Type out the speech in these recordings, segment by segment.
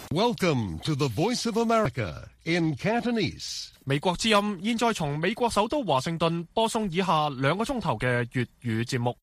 Welcome to the Voice of America in Cantonese. 美國之音現在從美國首都華盛頓播送以下2個鐘頭嘅粵語節目。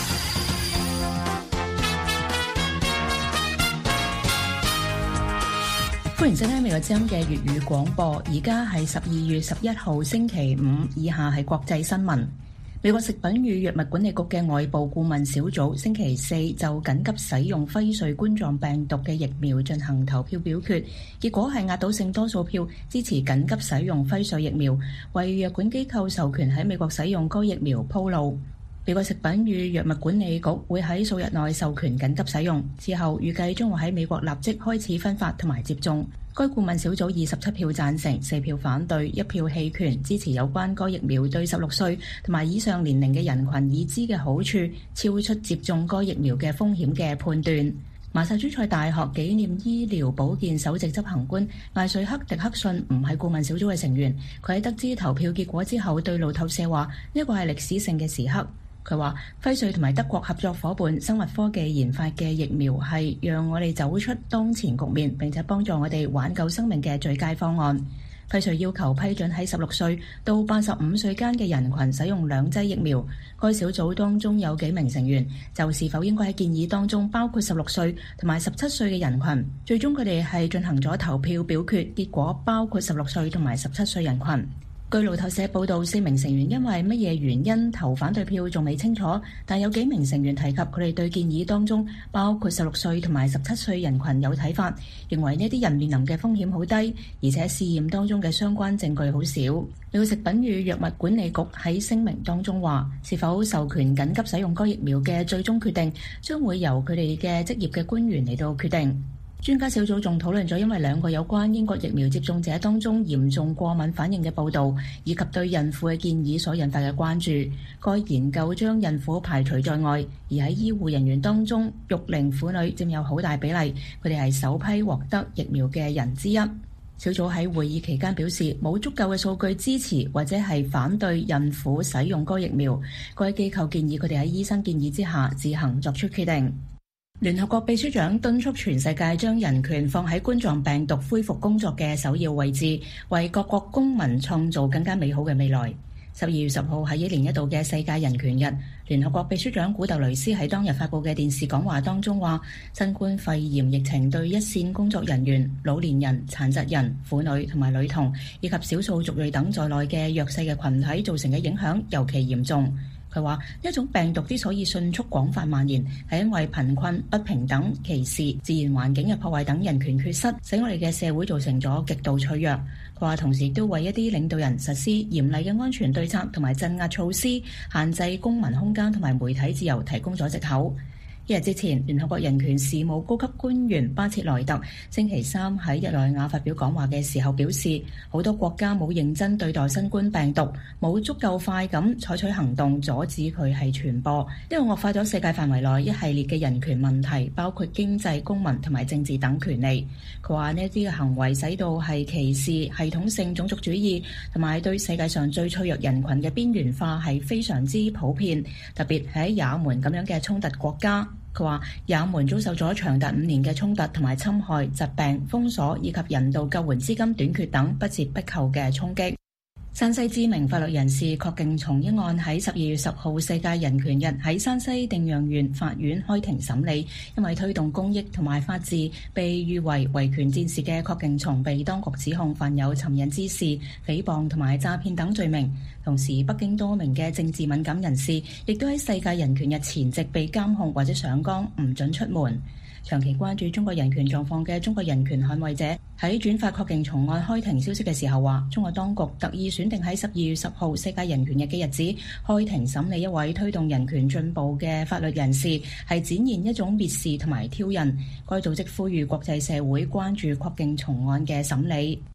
歡迎收聽美國之音嘅粵語廣播，而家係12月11號星期五，以下係國際新聞。美國食品與藥物管理局嘅外部顧問小組星期四就緊急使用輝瑞冠狀病毒嘅疫苗進行投票表決，結果係壓倒性多數票支持緊急使用輝瑞疫苗，為藥管機構授權喺美國使用該疫苗鋪路。美國食品與藥物管理局會喺數日內授權緊急使用，之後預計將會喺美國立即開始分發同埋接種。該顧問小組27票贊成、4票反對、1票棄權，支持有關該疫苗對16歲同埋以上年齡嘅人群已知嘅好處超出接種該疫苗嘅風險嘅判斷。麻薩諸塞大學紀念醫療保健首席執行官艾瑞克·迪克遜唔係顧問小組嘅成員，佢喺得知投票結果之後對路透社話：呢個係歷史性嘅時刻。佢話輝瑞同埋德國合作夥伴生物科技研發嘅疫苗係讓我哋走出當前局面，並且幫助我哋挽救生命嘅最佳方案。輝瑞要求批准喺16歲到85歲間嘅人群使用2劑疫苗。該小組當中有幾名成員就是否應該喺建議當中包括16歲同埋17歲嘅人群。最終佢哋係進行咗投票表決，結果包括16歲同埋17歲人群。據路透社報道，4名成員因為乜嘢原因投反對票仲未清楚，但有幾名成員提及佢哋對建議當中包括16歲同埋17歲人群有睇法，認為呢啲人面臨嘅風險好低，而且試驗當中嘅相關證據好少。美國食品與藥物管理局喺聲明當中話，是否授權緊急使用該疫苗嘅最終決定將會由佢哋嘅職業嘅官員嚟到決定。專家小組仲討論咗因為2個有關英國疫苗接種者當中嚴重過敏反應嘅報導，以及對孕婦嘅建議所引發嘅關注。該研究將孕婦排除在外，而喺醫護人員當中，育齡婦女佔有好大比例，佢哋係首批獲得疫苗嘅人之一。小組喺會議期間表示，冇足夠嘅數據支持或者係反對孕婦使用該疫苗。該機構建議佢哋喺醫生建議之下自行作出決定。聯合國秘書長敦促全世界將人權放喺冠狀病毒恢復工作嘅首要位置，為各國公民創造更加美好嘅未來。12月10號係1年1度嘅世界人權日，聯合國秘書長古特雷斯喺當日發佈嘅電視講話當中話，新冠肺炎疫情對一線工作人員、老年人、殘疾人、婦女同埋女童以及少數族裔等在內嘅弱勢嘅群體造成嘅影響尤其嚴重。佢話呢一種病毒之所以迅速廣泛蔓延，係因為貧困、不平等、歧視、自然環境嘅破壞等人權缺失，使我哋嘅社會造成咗極度脆弱。佢話同時都為一啲領導人實施嚴厲嘅安全對策同埋鎮壓措施，限制公民空間同埋媒體自由提供咗藉口。1日之前，聯合國人權事務高級官員巴切萊特星期三喺日內瓦發表講話嘅時候表示，好多國家冇認真對待新冠病毒，冇足夠快咁採取行動阻止佢係傳播，呢個惡化咗世界範圍內一系列嘅人權問題，包括經濟、公民同埋政治等權利。佢話呢啲嘅行為使到係歧視、系統性種族主義同埋對世界上最脆弱人群嘅邊緣化係非常之普遍，特別係喺也門咁樣嘅衝突國家。佢話也門遭受咗長達5年嘅衝突同埋侵害、疾病、封鎖以及人道救援資金短缺等不折不扣嘅衝擊。山西知名法律人士郝勁松一案喺12月10號世界人權日喺山西定陽縣法院開庭審理，因為推動公益同埋法治，被譽為維權戰士嘅郝勁松被當局指控犯有尋釁滋事、誹謗同埋詐騙等罪名。同時，北京多名嘅政治敏感人士亦都喺世界人權日前夕被監控或者上崗，唔准出門。長期關注中國人權狀況嘅中國人權捍衛者喺轉發郝勁松案開庭消息嘅時候話，中國當局特意選定喺12月10號世界人權日嘅日子開庭審理一位推動人權進步嘅法律人士，係展現一種蔑視同埋挑釁。該組織呼籲國際社會關注郝勁松案嘅審理。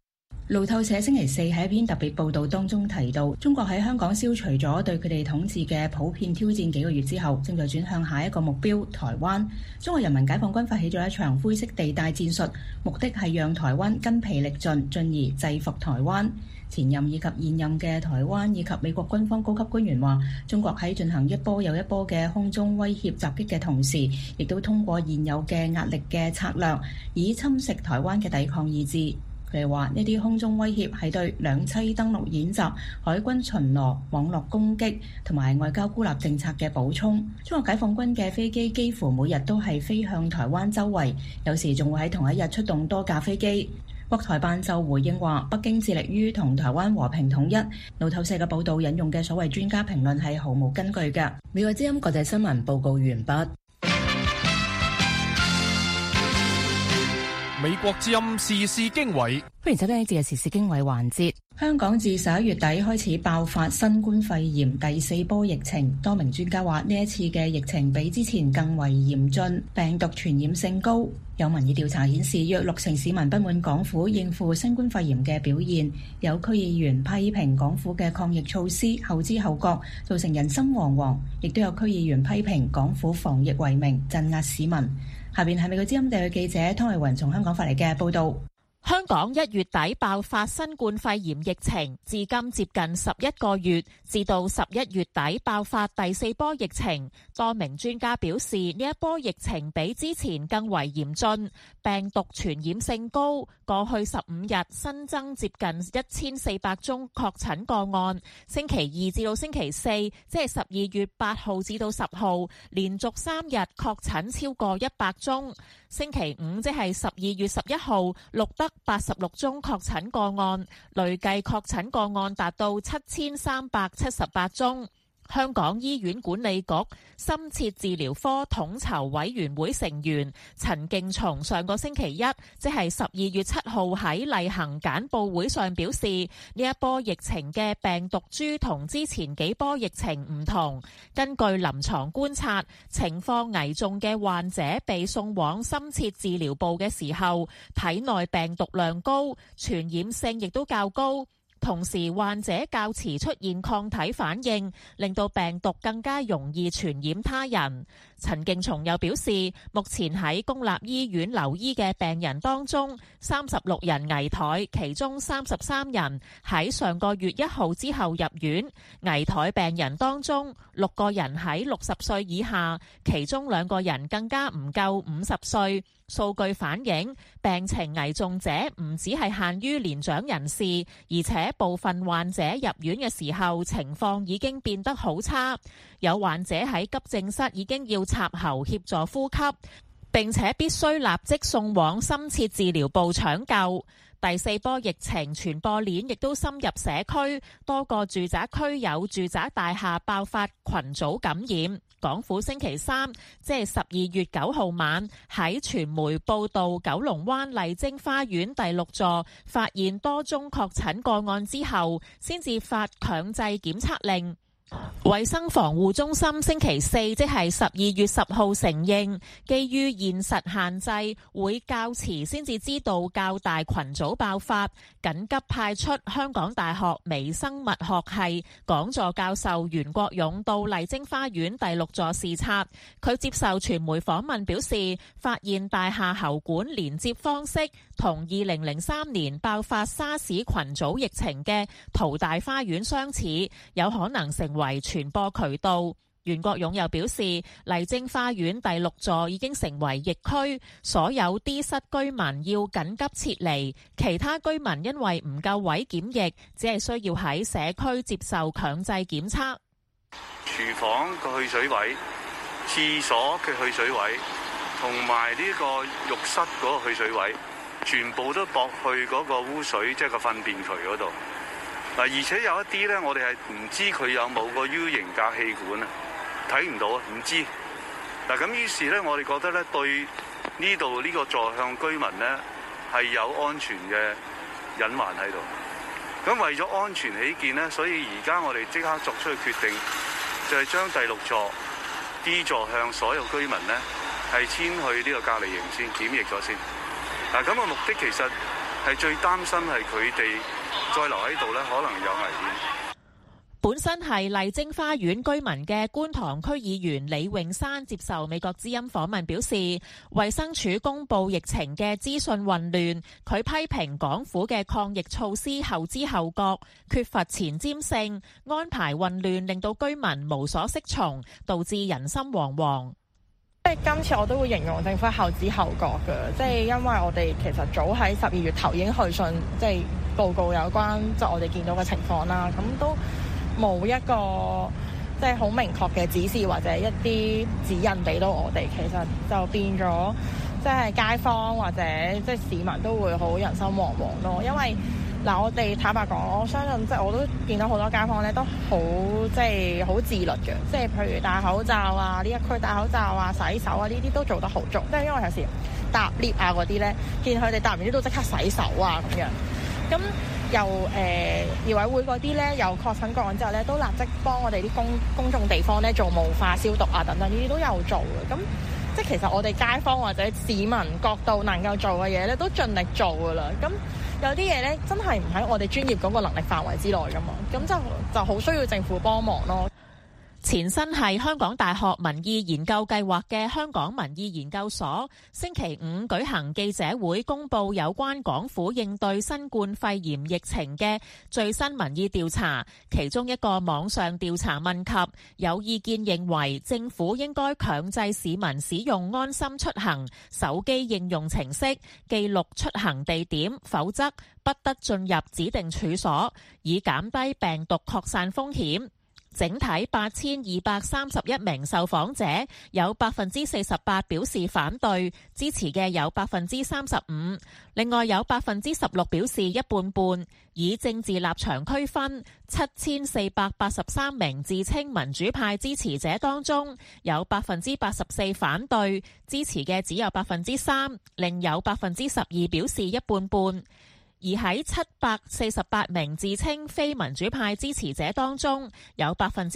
路透社星期四喺一篇特別報導當中提到，中國喺香港消除咗對佢哋統治嘅普遍挑戰幾個月之後，正在轉向下一個目標台灣。中國人民解放軍發起咗一場灰色地帶戰術，目的係讓台灣筋疲力盡，進而制服台灣。前任以及現任嘅台灣以及美國軍方高級官員話，中國喺進行一波又一波嘅空中威脅襲擊嘅同時，亦都通過現有嘅壓力嘅策略，以侵蝕台灣嘅抵抗意志。佢哋話呢啲空中威脅係對兩棲登陸演習、海軍巡邏、網絡攻擊同埋外交孤立政策嘅補充。中國解放軍嘅飛機幾乎每日都係飛向台灣周圍，有時仲會喺同一日出動多架飛機。國台辦就回應話，北京致力於同台灣和平統一。路透社嘅報導引用嘅所謂專家評論係毫無根據嘅。美國之音國際新聞報告完畢。 美國之音時事經緯， 歡迎收聽呢節嘅時事經緯環節。香港自11月底開始爆發新冠肺炎第4波疫情，多名專家話呢一次嘅疫情比之前更為嚴峻，病毒傳染性高。有民意調查顯示，約60%市民不滿港府應付新冠肺炎嘅表現。有區議員批評港府嘅抗疫措施後知後覺，造成人心惶惶，亦都有區議員批評港府防疫為名鎮壓市民。下邊係美國之音地區記者湯慧雲從香港發嚟嘅報道。 香港1月底爆發新冠肺炎疫情，至今接近11個月，至到11月底爆發第4波疫情。多名專家表示，呢一波疫情比之前更為嚴峻，病毒傳染性高。過去15日新增接近1400宗確診個案，星期二至到星期四，即係12月8號至到10號，連續3日確診超過100宗。星期五即係12月11號，錄得86宗確診個案，累計確診個案達到7378宗。香港醫院管理局深切治療科統籌委員會成員陳敬松上個星期一，即係12月7號喺例行簡報會上表示，呢一波疫情嘅病毒株同之前幾波疫情唔同。根據臨床觀察，情況危重嘅患者被送往深切治療部嘅時候，體內病毒量高，傳染性亦都較高。同時，患者較遲出現抗體反應，令到病毒更加容易傳染他人。陳敬松又表示，目前喺公立醫院留醫嘅病人當中，36人危殆，其中33人喺上個月1號之後入院。危殆病人當中，6個人喺60歲以下，其中2個人更加唔夠50歲。數據反映，病情危重者唔只係限於年長人士，而且部分患者入院嘅時候情況已經變得好差，有患者喺急症室已經要插喉協助呼吸，並且必須立即送往深切治療部搶救。第4波疫情傳播鏈亦都深入社區，多個住宅區有住宅大廈爆發群組感染。港府星期三，即係12月9號晚，喺傳媒報道九龍灣麗晶花園第6座發現多宗確診個案之後，先至發強制檢測令。衛生防護中心星期四，即係12月10號承認，基於現實限制，會較遲先至知道較大群組爆發，緊急派出香港大學微生物學系講座教授袁國勇到麗晶花園第6座視察。佢接受傳媒訪問表示，發現大廈喉管連接方式同2003年爆發沙士群組疫情嘅淘大花園相似，有可能成為傳播渠道。袁國勇又表示，麗晶花園第6座已經成為疫區，所有 D 室居民要緊急撤離，其他居民因為唔夠位檢疫，只係需要喺社區接受強制檢測。 廚房嘅去水位、廁所嘅去水位同埋呢個浴室嗰個去水位，全部都駁去嗰個污水，即係個糞便渠嗰度。嗱，而且有一啲咧，我哋係唔知佢有冇個 U 型隔氣管啊，睇唔到啊，唔知。嗱，咁於是咧，我哋覺得咧，對呢度呢個座向居民咧係有安全嘅隱患喺度。咁為咗安全起見咧，所以而家我哋即刻作出嘅決定，就係將第6座 D 座向所有居民咧係遷去呢個隔離營先檢疫咗先。嗱，咁個目的其實係係最擔心係佢哋再留喺度咧，可能有危險。 本身係麗晶花園居民嘅觀塘區議員李永山接受美國之音訪問表示，衛生署公布疫情嘅資訊混亂，佢批評港府嘅抗疫措施後知後覺，缺乏前瞻性，安排混亂，令到居民無所適從，導致人心惶惶。 即係今次我都會形容政府後知後覺嘅，即係因為我哋其實早喺12月頭已經去信，即係報告有關即係我哋見到嘅情況啦，咁都冇一個即係好明確嘅指示或者一啲指引俾到我哋，其實就變咗即係街坊或者即係市民都會好人心惶惶咯。因為嗱，我哋坦白講，我相信即係我都見到好多街坊咧都好即係好自律嘅，即係譬如戴口罩啊，呢一區戴口罩啊、洗手啊，呢啲都做得好足。即係因為有時搭 lift 啊嗰啲咧，見佢哋搭完啲都即刻洗手啊咁樣。咁由醫委會嗰啲咧，有確診個案之後咧，都立即幫我哋啲公眾地方咧做霧化消毒啊等等，呢啲都有做嘅。咁即係其實我哋街坊或者市民角度能夠做嘅嘢咧，都盡力做噶啦。咁有啲嘢咧，真係唔喺我哋專業嗰個能力範圍之內噶嘛，咁就好需要政府幫忙咯。 前身係香港大學民意研究計劃嘅香港民意研究所，星期五舉行記者會，公布有關港府應對新冠肺炎疫情嘅最新民意調查。其中一個網上調查問及有意見認為政府應該強制市民使用安心出行手機應用程式記錄出行地點，否則不得進入指定處所，以減低病毒擴散風險。整體8231名受訪者，有48%表示反對，支持嘅有35%，另外有16%表示一半半。以政治立場區分，7483名自稱民主派支持者當中，有84%反對，支持嘅只有3%，另有12%表示一半半。而喺748名自稱非民主派支持者當中，有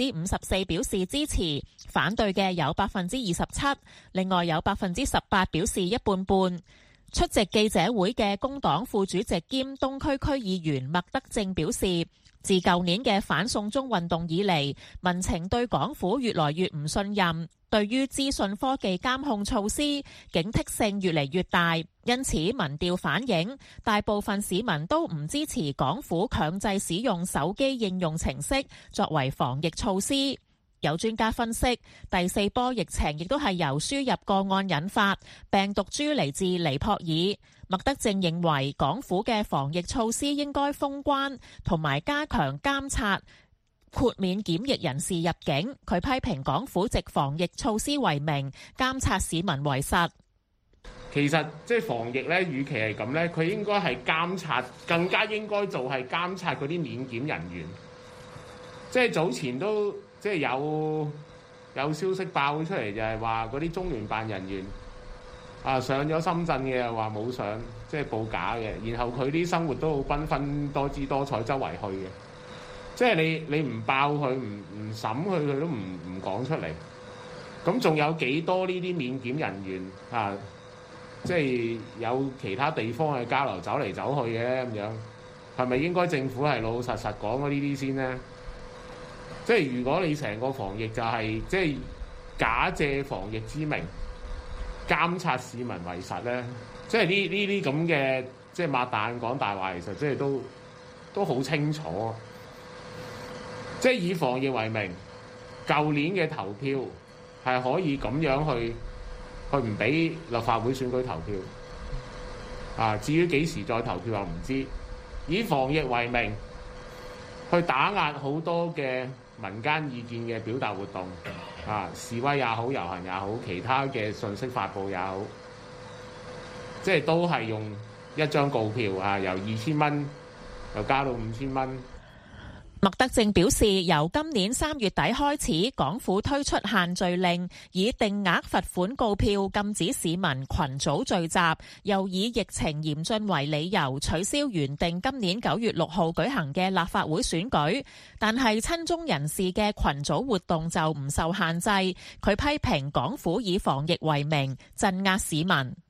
54%表示支持，反對嘅有27%，另外有18%表示一半半。出席記者會嘅工黨副主席兼東區區議員麥德正表示，自舊年嘅反送中運動以嚟，民情對港府越來越唔信任，對於資訊科技監控措施警惕性越嚟越大，因此民調反映大部分市民都唔支持港府強制使用手機應用程式作為防疫措施。有專家分析，第四波疫情亦都係由輸入個案引發，病毒株嚟自尼泊爾。麥德正認為港府嘅防疫措施應該封關同埋加強監察，豁免檢疫人士入境。佢批評港府藉防疫措施為名，監察市民為實。 其實即係防疫咧，與其係咁咧，佢應該係監察，更加應該做係監察嗰啲免檢人員。即係早前都即係有消息爆出嚟，就係話嗰啲中聯辦人員上咗深圳嘅，又話冇上，即係報假嘅。然後佢啲生活都好繽紛多姿多彩，周圍去嘅。即係你唔爆佢，唔審佢，佢都唔講出嚟。咁仲有幾多呢啲免檢人員即係有其他地方嘅交流走嚟走去嘅咁樣，係咪應該政府係老老實實講咗呢啲先呢？即係如果你成個防疫就係即係假借防疫之名監察市民為實咧，即係呢啲咁嘅即係擘大眼講大話，其實即係都好清楚。即係以防疫為名，舊年嘅投票係可以咁樣去唔俾立法會選舉投票。至於幾時再投票又唔知。以防疫為名去打壓好多嘅民間意見嘅表達活動，示威也好，遊行也好，其他嘅信息發布也好，即係都係用一張告票由2000蚊又加到5000蚊。 麥德正表示，由今年3月底開始，港府推出限聚令，以定額罰款告票禁止市民群組聚集，又以疫情嚴峻為理由取消原定今年9月6號舉行嘅立法會選舉。但係親中人士嘅群組活動就唔受限制。佢批評港府以防疫為名鎮壓市民。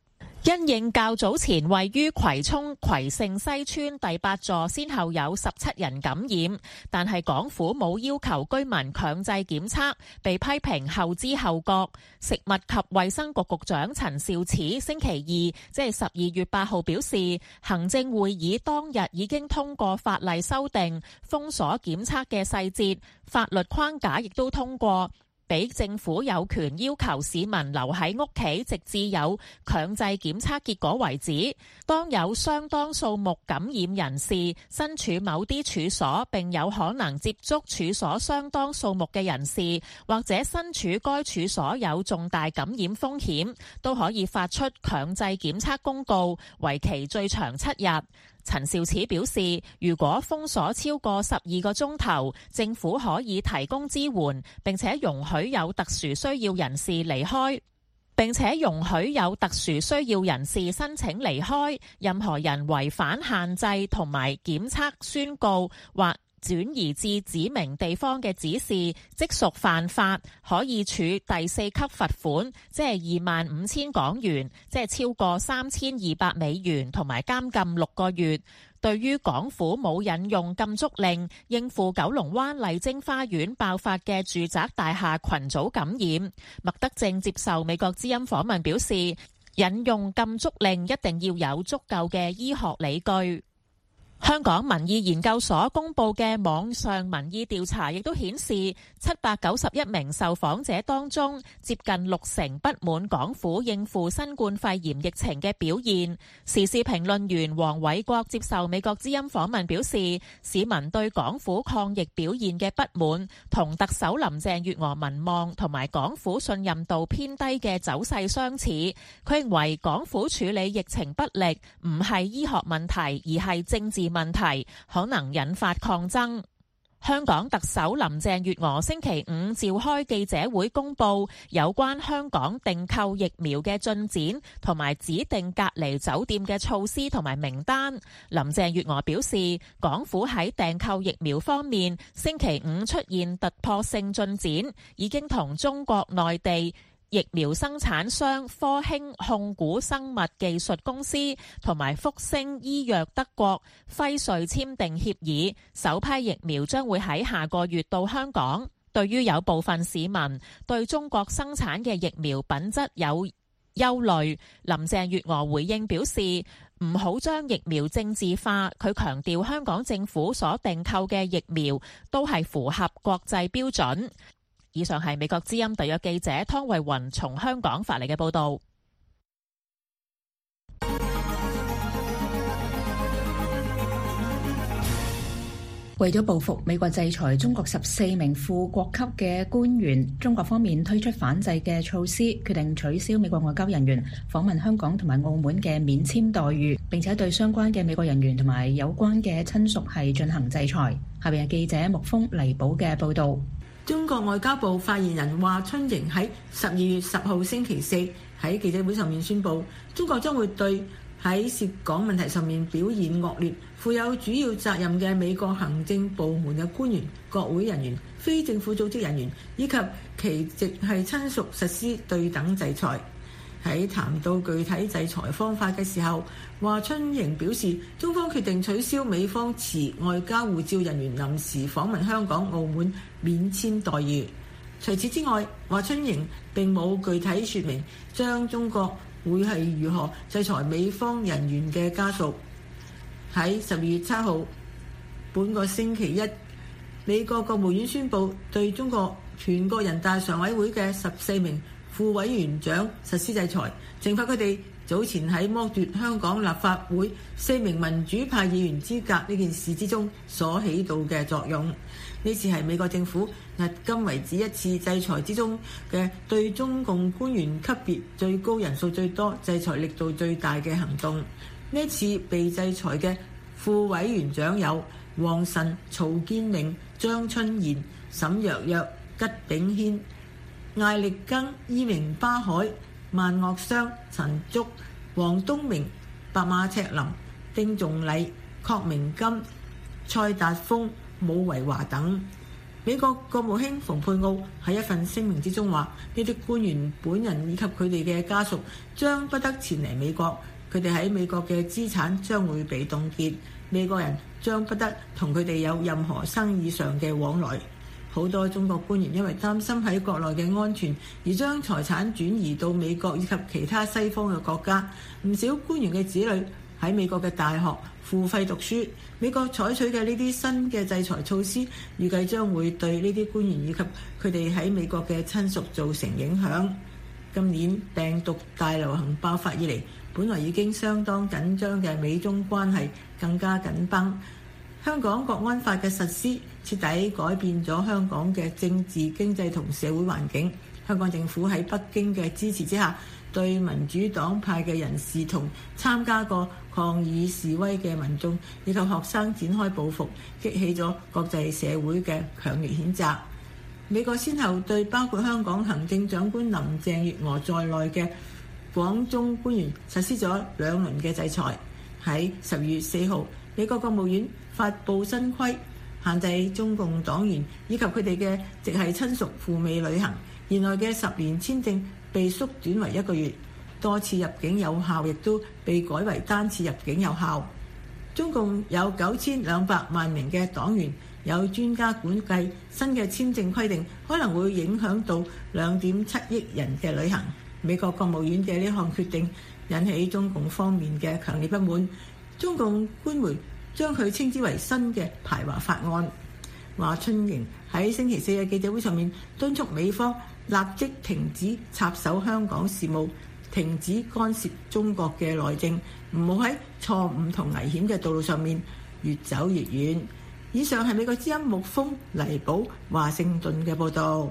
因應較早前位於葵涌葵盛西村第8座先後有17人感染，但係港府冇要求居民強制檢測，被批評後知後覺。食物及衛生局局長陳肇始星期二即係12月8號表示，行政會議當日已經通過法例修訂封鎖檢測嘅細節，法律框架亦都通過，俾政府有權要求市民留喺屋企，直至有強制檢測結果為止。當有相當數目感染人士身處某啲處所，並有可能接觸處所相當數目嘅人士，或者身處該處所有重大感染風險，都可以發出強制檢測公告，為期最長7日。陳肇始表示，如果封鎖超過12個鐘頭，政府可以提供支援，並且容許有特殊需要人士離開，申請離開。任何人違反限制同埋檢測宣告或轉移至指明地方嘅指示，即屬犯法，可以處第4級罰款，即係25,000港元，即係超過3,200美元，同埋監禁6個月。對於港府冇引用禁足令應付九龍灣麗晶花園爆發嘅住宅大廈群組感染，麥德正接受美國之音訪問表示，引用禁足令一定要有足夠嘅醫學理據。香港民意研究所公布嘅網上民意調查亦都顯示，791名受訪者當中，接近60%不滿港府應付新冠肺炎疫情嘅表現。時事評論員黃偉國接受美國之音訪問表示，市民對港府抗疫表現嘅不滿，同特首林鄭月娥民望同埋港府信任度偏低嘅走勢相似。佢認為港府處理疫情不力，唔係醫學問題，而係政治問題，可能引發抗爭。香港特首林鄭月娥星期五召開記者會，公布有關香港訂購疫苗嘅進展，同埋指定隔離酒店嘅措施同埋名單。林鄭月娥表示，港府喺訂購疫苗方面，星期五出現突破性進展，已經同中國內地疫苗生產商科興控股生物技術公司同埋復星醫藥德國輝瑞簽訂協議，首批疫苗將會喺下個月到香港。對於有部分市民對中國生產嘅疫苗品質有憂慮，林鄭月娥回應表示，唔好將疫苗政治化。佢強調香港政府所訂購嘅疫苗都係符合國際標準。以上係美國之音特約記者湯慧雲從香港發嚟嘅報道。 為咗報復美國制裁中國14名副國級嘅官員，中國方面推出反制嘅措施，決定取消美國外交人員訪問香港同埋澳門嘅免簽待遇，並且對相關嘅美國人員同埋有關嘅親屬係進行制裁。下邊係記者木峰黎寶嘅報道。 中國外交部發言人華春瑩喺12月10號星期四喺記者會上面宣布，中國將會對喺涉港問題上面表現惡劣、負有主要責任嘅美國行政部門嘅官員、國會人員、非政府組織人員以及其直系親屬實施對等制裁。喺談到具體制裁方法嘅時候，華春瑩表示，中方決定取消美方持外交護照人員臨時訪問香港、澳門免簽待遇。除此之外，華春瑩並冇具體説明將中國會係如何制裁美方人員嘅家屬。喺12月7號，本個星期一，美國國務院宣布對中國全國人大常委會嘅14名副委員長實施制裁，懲罰佢哋早前喺剝奪香港立法會4名民主派議員資格呢件事之中所起到嘅作用。呢次係美國政府迄今為止一次制裁之中嘅對中共官員級別最高人數最多、制裁力度最大嘅行動。呢次被制裁嘅副委員長有王晨、曹建明、張春賢、沈若若、吉炳軒、艾力庚、伊明巴海、萬岳湘、陳竹、黃東明、白馬赤林、丁仲禮、郝明金、蔡達峰、武維華等。 美國國務卿蓬佩奧喺一份聲明之中話：呢啲官員本人以及佢哋嘅家屬將不得前嚟美國，佢哋喺美國嘅資產將會被凍結，美國人將不得同佢哋有任何生意上嘅往來。好多中國官員因為擔心喺國內嘅安全，而將財產轉移到美國以及其他西方嘅國家。唔少官員嘅子女喺美國嘅大學付費讀書。美國採取嘅呢啲新嘅制裁措施，預計將會對呢啲官員以及佢哋喺美國嘅親屬造成影響。今年病毒大流行爆發以嚟，本來已經相當緊張嘅美中關係更加緊繃。香港國安法嘅實施徹底改變咗香港嘅政治、經濟同社會環境。香港政府喺北京嘅支持之下，對民主黨派嘅人士同參加過抗議示威嘅民眾以及學生展開報復，激起咗國際社會嘅強烈譴責。美國先後對包括香港行政長官林鄭月娥在內嘅廣中官員實施咗2輪嘅制裁。喺12月4號，美國國務院發布新規，限制中共黨員以及佢哋嘅直系親屬赴美旅行，原來嘅10年簽證被縮短為1個月，多次入境有效亦都被改為單次入境有效。中共有9200萬名嘅黨員，有專家估計新嘅簽證規定可能會影響到2.7億人嘅旅行。美國國務院嘅呢項決定引起中共方面嘅強烈不滿，中共官媒將佢稱之為新嘅排華法案。華春瑩喺星期4嘅記者會上面敦促美方立即停止插手香港事務，停止干涉中國嘅內政，唔好喺錯誤同危險嘅道路上面越走越遠。以上係美國之音木峰黎寶華盛頓嘅報導。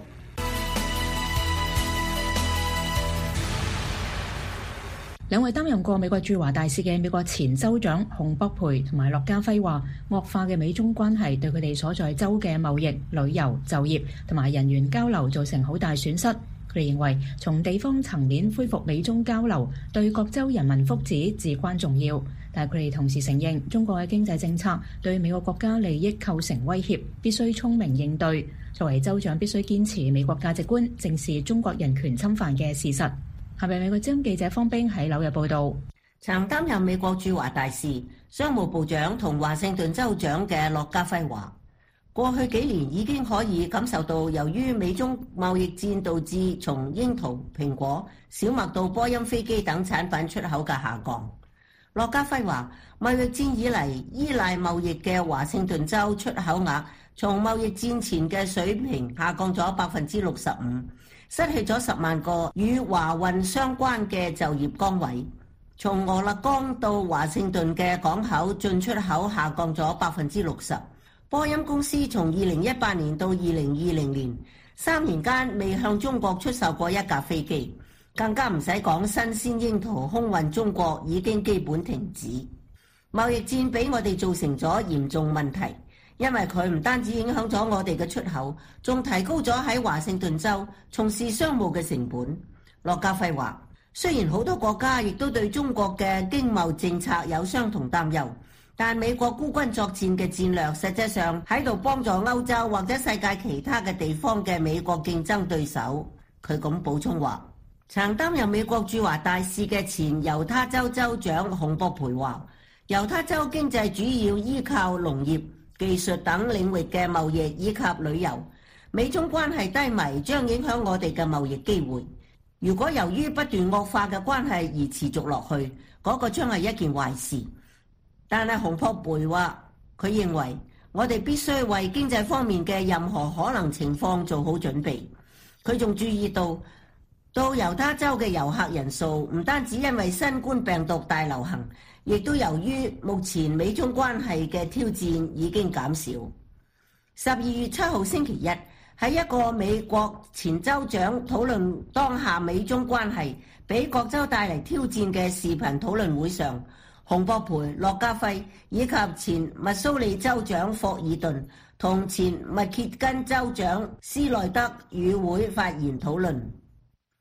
兩位擔任過美國駐華大使嘅美國前州長洪博培同埋駱家輝話，惡化嘅美中關係對佢哋所在州嘅貿易、旅遊、就業同埋人員交流造成好大損失。佢哋認為，從地方層面恢復美中交流對各州人民福祉至關重要。但係佢哋同時承認，中國嘅經濟政策對美國國家利益構成威脅，必須聰明應對。作為州長，必須堅持美國價值觀，正視中國人權侵犯嘅事實。下面美國之音記者方冰喺紐約報道。 曾擔任美國駐華大使、商務部長同華盛頓州長嘅駱家輝話，過去幾年已經可以感受到，由於美中貿易戰導致從櫻桃、蘋果、小麥到波音飛機等產品出口嘅下降。駱家輝話，貿易戰以嚟依賴貿易嘅華盛頓州出口額從貿易戰前嘅水平下降咗65%。失去咗10萬個與華運相關嘅就業崗位。從俄勒岡到華盛頓嘅港口進出口下降咗60%。波音公司從2018年到2020年3年間未向中國出售過一架飛機，更加唔使講新鮮櫻桃空運中國已經基本停止。貿易戰俾我哋造成咗嚴重問題。因為佢唔單止影響咗我哋嘅出口，仲提高咗喺華盛頓州從事商務嘅成本。駱家輝話，雖然好多國家亦都對中國嘅經貿政策有相同擔憂，但美國孤軍作戰嘅戰略實際上喺度幫助歐洲或者世界其他嘅地方嘅美國競爭對手。佢咁補充話，曾擔任美國駐華大使嘅前猶他州州長洪博培話，猶他州經濟主要依靠農業、技術等領域嘅貿易以及旅遊，美中關係低迷將影響我哋嘅貿易機會。如果由於不斷惡化嘅關係而持續落去，嗰個將係一件壞事。但係洪博培話，佢認為我哋必須為經濟方面嘅任何可能情況做好準備。佢仲注意到猶他州嘅遊客人數唔單止因為新冠病毒大流行，亦都由於目前美中關係嘅挑戰已經減少。12月7號星期一，喺一個美國前州長討論當下美中關係俾各州帶嚟挑戰嘅視頻討論會上，洪博培、駱家輝以及前密蘇里州長霍爾頓同前密歇根州長斯內德與會發言討論。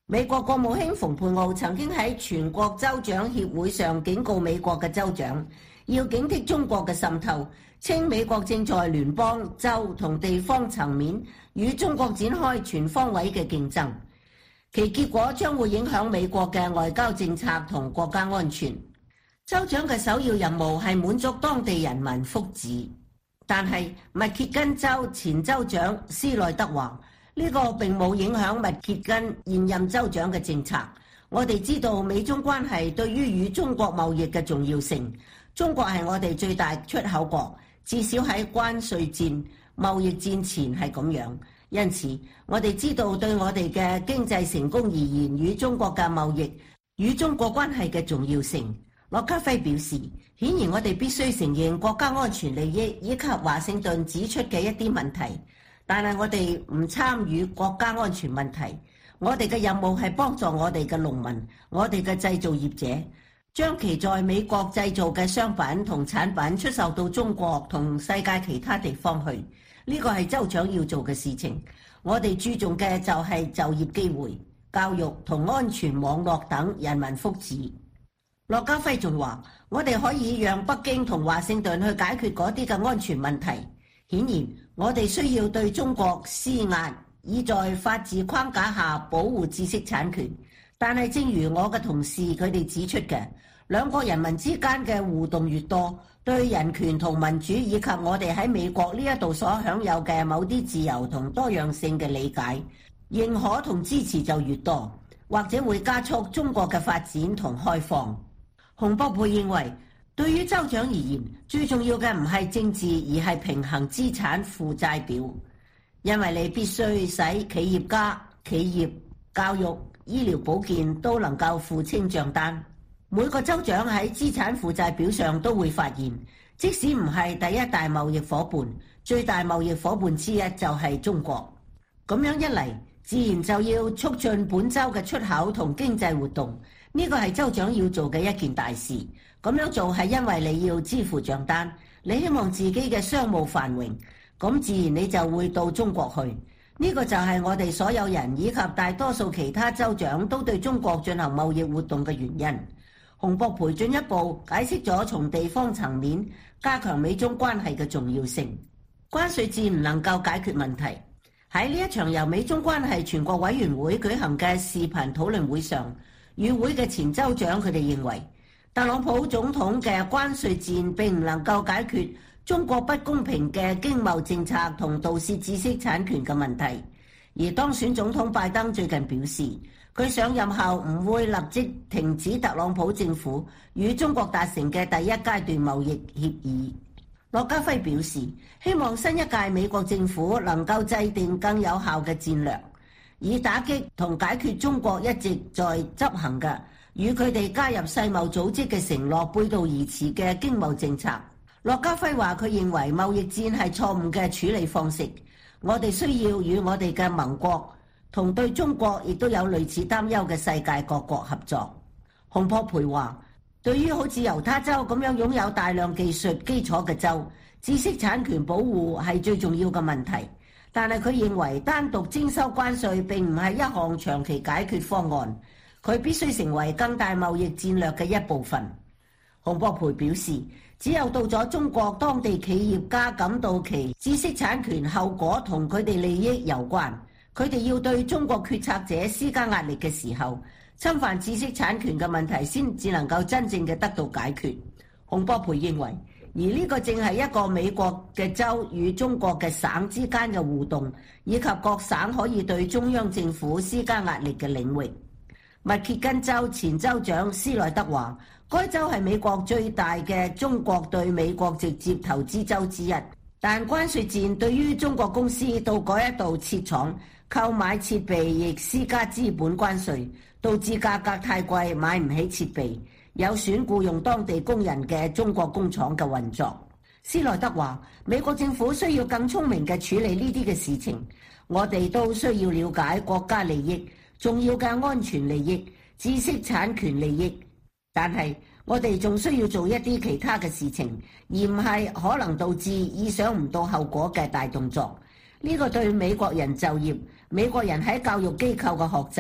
美國國務卿蓬佩奧曾經喺全國州長協會上警告美國嘅州長要警惕中國嘅滲透，稱美國正在聯邦、州同地方層面與中國展開全方位嘅競爭，其結果將會影響美國嘅外交政策同國家安全。州長嘅首要任務係滿足當地人民福祉，但係密歇根州前州長斯內德話，呢個並冇影響密歇根現任州長嘅政策。我哋知道美中關係對於與中國貿易嘅重要性，中國係我哋最大出口國，至少喺關稅戰、貿易戰前係咁樣。因此，我哋知道對我哋嘅經濟成功而言，與中國嘅貿易、與中國關係嘅重要性。駱家輝表示，顯然我哋必須承認國家安全利益以及華盛頓指出嘅一啲問題，但係我哋唔參與國家安全問題。我哋嘅任務係幫助我哋嘅農民、我哋嘅製造業者，將其在美國製造嘅商品同產品出售到中國同世界其他地方去。呢個係州長要做嘅事情。我哋注重嘅就係就業機會、教育同安全網絡等人民福祉。駱家輝仲話，我哋可以讓北京同華盛頓去解決嗰啲嘅安全問題。顯然，我哋需要對中國施壓，以在法治框架下保護知識產權。但係正如我嘅同事佢哋指出嘅，兩國人民之間嘅互動越多，對人權同民主以及我哋喺美國呢一度所享有嘅某啲自由同多樣性嘅理解、認可同支持就越多，或者會加速中國嘅發展同開放。洪博培認為，對於州長而言，最重要嘅唔係政治，而係平衡資產負債表，因為你必須使企業家、企業、教育、醫療保健都能夠付清帳單。每個州長喺資產負債表上都會發現，即使唔係第一大貿易夥伴，最大貿易夥伴之一就係中國。咁樣一嚟，自然就要促進本州嘅出口同經濟活動。呢個係州長要做嘅一件大事。咁樣做係因為你要支付帳單，你希望自己嘅商務繁榮，咁自然你就會到中國去。呢個就係我哋所有人以及大多數其他州長都對中國進行貿易活動嘅原因。洪博培進一步解釋咗從地方層面加強美中關係嘅重要性。關稅戰唔能夠解決問題。喺呢一場由美中關係全國委員會舉行嘅視頻討論會上，與會嘅前州長佢哋認為，特朗普總統嘅關稅戰並唔能夠解決中國不公平嘅經貿政策同盜竊知識產權嘅問題。而當選總統拜登最近表示，佢上任後唔會立即停止特朗普政府與中國達成嘅第一階段貿易協議。駱家輝表示，希望新一屆美國政府能夠制定更有效嘅戰略，以打擊同解決中國一直在執行嘅與佢哋加入世貿組織嘅承諾背道而馳嘅經貿政策。駱家輝話，佢認為貿易戰係錯誤嘅處理方式，我哋需要與我哋嘅盟國同對中國亦都有類似擔憂嘅世界各國合作。洪博培話，對於好似猶他州咁樣擁有大量技術基礎嘅州，知識產權保護係最重要嘅問題。但係佢認為單獨徵收關稅並唔係一項長期解決方案，佢必須成為更大貿易戰略嘅一部分。洪博培表示，只有到咗中國當地企業家感到其知識產權後果同佢哋利益有關，佢哋要對中國決策者施加壓力嘅時候，侵犯知識產權嘅問題先至能夠真正嘅得到解決。洪博培認為，而呢個正係一個美國嘅州與中國嘅省之間嘅互動，以及各省可以對中央政府施加壓力嘅領域。密歇根州前州長斯內德話，該州係美國最大嘅中國對美國直接投資州之一，但關稅戰對於中國公司到嗰一度設廠、購買設備亦施加資本關稅，導致價格太貴，買唔起設備，有損僱用當地工人嘅中國工廠嘅運作。斯內德話，美國政府需要更聰明嘅處理呢啲嘅事情，我哋都需要了解國家利益、重要嘅安全利益、知識產權利益，但係我哋仲需要做一啲其他嘅事情，而唔係可能導致意想唔到後果嘅大動作。呢個對美國人就業、美國人喺教育機構嘅學習，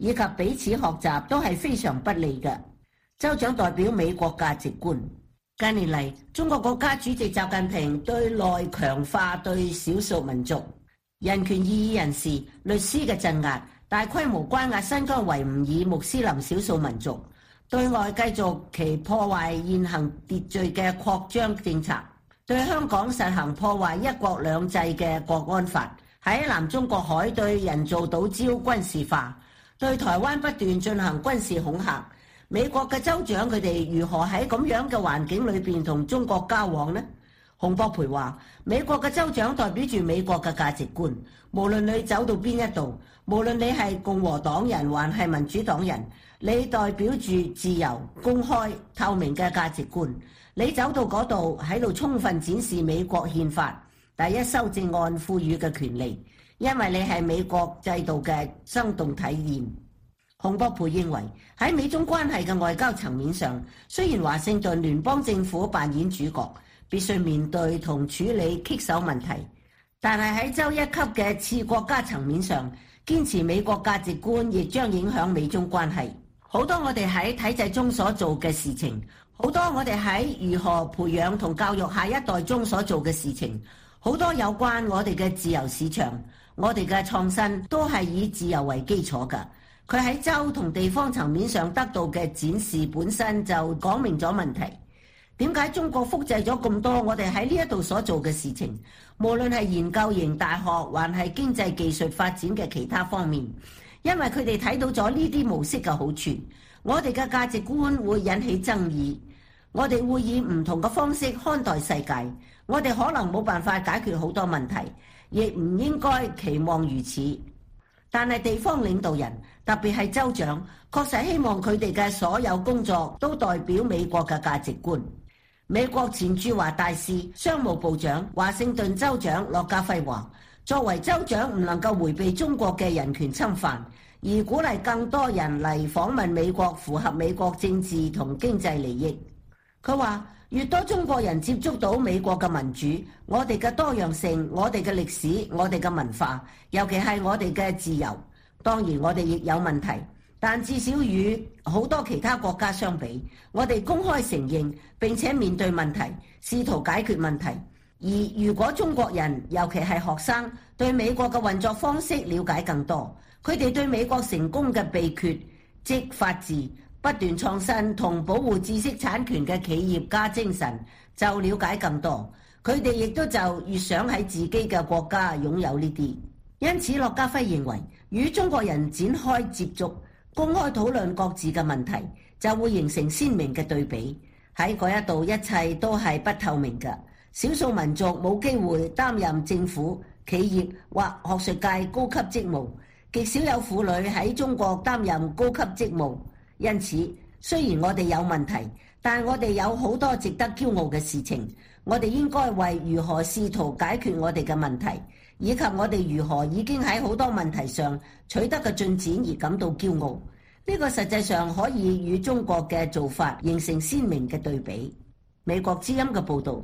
以及彼此學習都係非常不利嘅。州長代表美國價值觀。近年嚟，中國國家主席習近平對內強化對少數民族、人權異議人士、律師嘅鎮壓，大規模關押新疆維吾爾穆斯林少數民族，對外繼續其破壞現行秩序嘅擴張政策，對香港實行破壞一國兩制嘅國安法，喺南中國海對人造島礁軍事化，對台灣不斷進行軍事恐嚇。美國嘅州長佢哋如何喺咁樣嘅環境裏邊同中國交往呢？洪博培話：美國嘅州長代表住美國嘅價值觀，無論你走到邊一度，無論你係共和黨人還係民主黨人，你代表住自由、公開、透明嘅價值觀。你走到嗰度喺度充分展示美國憲法第一修正案賦予嘅權利，因為你係美國制度嘅生動體驗。洪博培認為喺美中關係嘅外交層面上，雖然華盛頓聯邦政府扮演主角，必須面對同處理棘手問題，但係喺州一級嘅次國家層面上，堅持美國價值觀亦將影響美中關係。好多我哋喺體制中所做嘅事情，好多我哋喺如何培養同教育下一代中所做嘅事情，好多有關我哋嘅自由市場、我哋嘅創新，都係以自由為基礎㗎。佢喺州同地方層面上得到嘅展示本身就講明咗問題。點解中國複製咗咁多我哋喺呢一度所做嘅事情，無論係研究型大學還係經濟技術發展嘅其他方面？因為佢哋睇到咗呢啲模式嘅好處。我哋嘅價值觀會引起爭議，我哋會以唔同嘅方式看待世界。我哋可能冇辦法解決好多問題，亦唔應該期望如此。但係地方領導人，特別係州長，確實希望佢哋嘅所有工作都代表美國嘅價值觀。美國前駐華大使、商務部長、華盛頓州長駱家輝話：作為州長唔能夠迴避中國嘅人權侵犯，而鼓勵更多人嚟訪問美國，符合美國政治同經濟利益。佢話：越多中國人接觸到美國嘅民主，我哋嘅多樣性、我哋嘅歷史、我哋嘅文化，尤其係我哋嘅自由。當然我哋亦有問題，但至少與好多其他國家相比，我哋公開承認並且面對問題，試圖解決問題。而如果中國人，尤其係學生，對美國嘅運作方式了解更多，佢哋對美國成功嘅秘訣，即法治、不斷創新同保護知識產權嘅企業家精神，就了解更多。佢哋亦都就越想喺自己嘅國家擁有呢啲。因此，駱家輝認為，與中國人展開接觸，公開討論各自嘅問題，就會形成鮮明嘅對比。喺嗰一度，一切都係不透明嘅。少數民族冇機會擔任政府、企業或學術界高級職務，極少有婦女喺中國擔任高級職務。因此，雖然我哋有問題，但我哋有好多值得驕傲嘅事情。我哋應該為如何試圖解決我哋嘅問題，以及我哋如何已經喺好多問題上取得嘅進展而感到驕傲。呢個實際上可以與中國嘅做法形成鮮明嘅對比。美國之音嘅報導。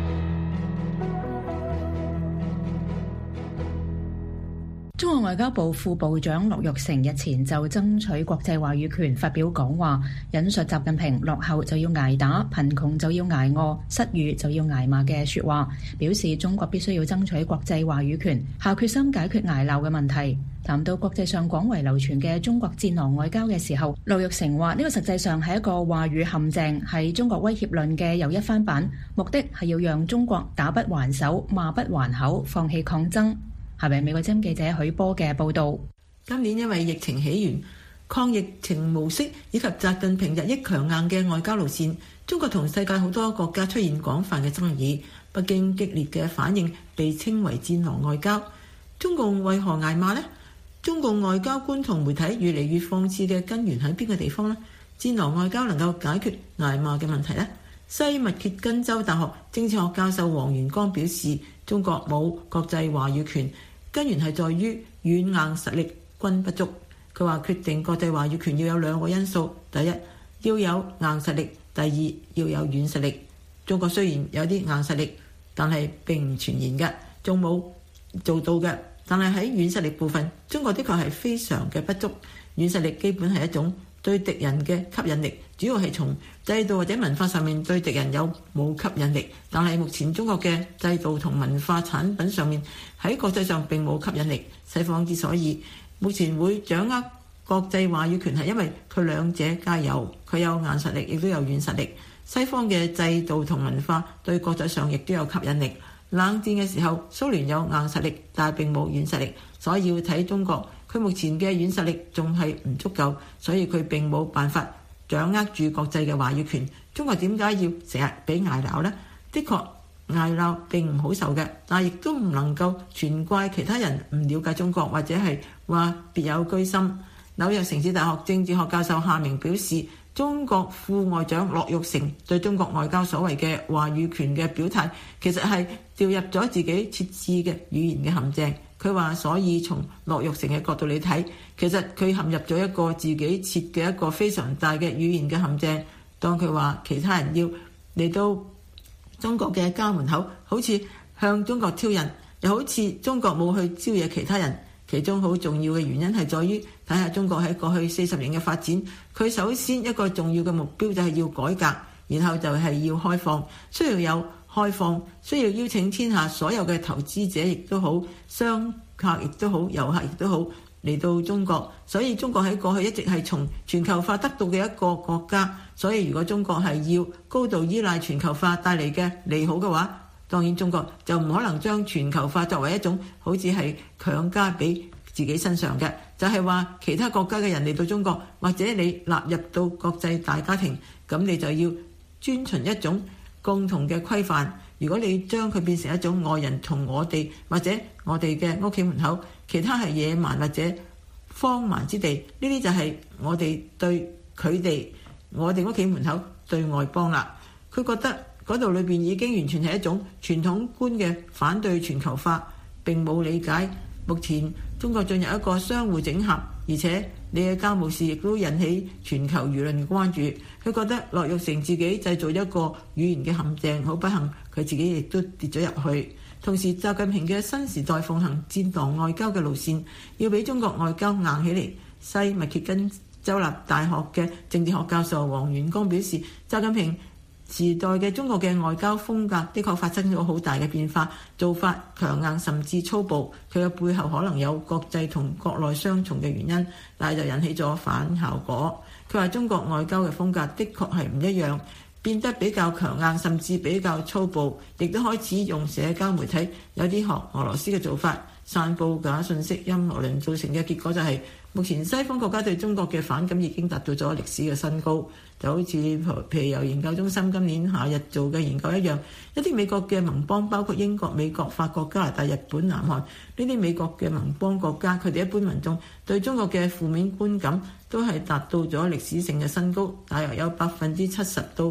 中國外交部副部長陸玉成日前就爭取國際話語權發表講話，引述習近平落後就要捱打，貧窮就要捱餓，失語就要捱罵嘅說話，表示中國必須要爭取國際話語權，下決心解決捱鬧嘅問題。談到國際上廣為流傳嘅中國戰狼外交嘅時候，陸玉成話呢個實際上係一個話語陷阱，係中國威脅論嘅又一翻版，目的係要讓中國打不還手，罵不還口，放棄抗爭。下面美國之音記者許波嘅報導。 今年因為疫情起源、抗疫情模式以及習近平日益強硬嘅外交路線，中國同世界好多國家出現廣泛嘅爭議。北京激烈嘅反應被稱為戰狼外交。中共為何挨罵呢？中共外交官同媒體越嚟越放肆嘅根源喺邊個地方呢？戰狼外交能夠解決挨罵嘅問題呢？西密歇根州大學政治學教授黃元剛表示，中國冇國際話語權，根源係在於軟硬實力均不足。佢話決定國際話語權要有兩個因素，第一要有硬實力，第二要有軟實力。中國雖然有啲硬實力，但係並唔全然嘅，仲冇做到嘅。但係喺軟實力部分，中國的確係非常嘅不足。 軟實力基本係一種對敵人嘅吸引力，主要係從制度或者文化上面對敵人有冇吸引力。但係目前中國嘅制度同文化產品上面喺國際上並冇吸引力。西方之所以目前會掌握國際話語權，係因為佢兩者皆有，佢有硬實力，亦都有軟實力。西方嘅制度同文化對國際上亦都有吸引力。冷戰嘅時候，蘇聯有硬實力，但係並冇軟實力，所以要睇中國。佢目前嘅軟實力仲係唔足夠，所以佢並冇辦法掌握住國際嘅話語權。中國點解要成日俾挨鬧呢？的確，挨鬧並唔好受嘅，但係亦都唔能夠全怪其他人唔了解中國，或者係話別有居心。紐約城市大學政治學教授夏明表示，中國副外長樂玉成對中國外交所謂嘅話語權嘅表態，其實係掉入咗自己設置嘅語言嘅陷阱。佢話，所以從樂玉成嘅角度嚟睇，其實佢陷入咗一個自己設嘅一個非常大嘅語言嘅陷阱。當佢話其他人要嚟到中國嘅家門口，好似向中國挑釁，又好似中國冇去招惹其他人。其中好重要嘅原因係在於睇下中國喺過去40年嘅發展，佢首先一個重要嘅目標就係要改革，然後就係要開放，需要有開放，需要邀請天下所有嘅投資者亦都好，商客亦都好，遊客亦都好嚟到中國。所以中國喺過去一直係從全球化得到嘅一個國家，所以如果中國係要高度依賴全球化帶嚟嘅利好嘅話，當然中國就唔可能將全球化作為一種好似係強加俾自己身上嘅，就係話其他國家嘅人嚟到中國，或者你納入到國際大家庭，咁你就要遵循一種共同嘅規範。如果你將佢變成一種外人從我哋或者我哋嘅屋企門口，其他係野蠻或者荒蠻之地，呢啲就係我哋對佢哋我哋屋企門口對外邦啦。佢覺得嗰度裏邊已經完全係一種傳統觀嘅反對全球化，並冇理解目前中國進入一個相互整合，而且你嘅家務事亦都引起全球輿論嘅關注。佢覺得樂玉成自己製造一個語言嘅陷阱，好不幸佢自己亦都跌咗入去。同時習近平嘅新時代奉行戰狼外交嘅路線，要俾中國外交硬起嚟。西密歇根州立大學嘅政治學教授黃元光表示，習近平時代嘅中國嘅外交風格的確發生咗好大嘅變化，做法強硬甚至粗暴。佢嘅背後可能有國際同國內雙重嘅原因，但係就引起咗反效果。佢話中國外交嘅風格的確係唔一樣，變得比較強硬甚至比較粗暴，亦都開始用社交媒體，有啲學俄羅斯嘅做法，散佈假信息、陰謀論，造成嘅結果就係目前西方國家對中國嘅反感已經達到咗歷史嘅新高。就好似皮尤研究中心今年夏日做嘅研究一樣，一啲美國嘅盟邦，包括英國、美國、法國、加拿大、日本、南韓呢啲美國嘅盟邦國家，佢哋一般民眾對中國嘅負面觀感都係達到咗歷史性嘅新高，大約有70%到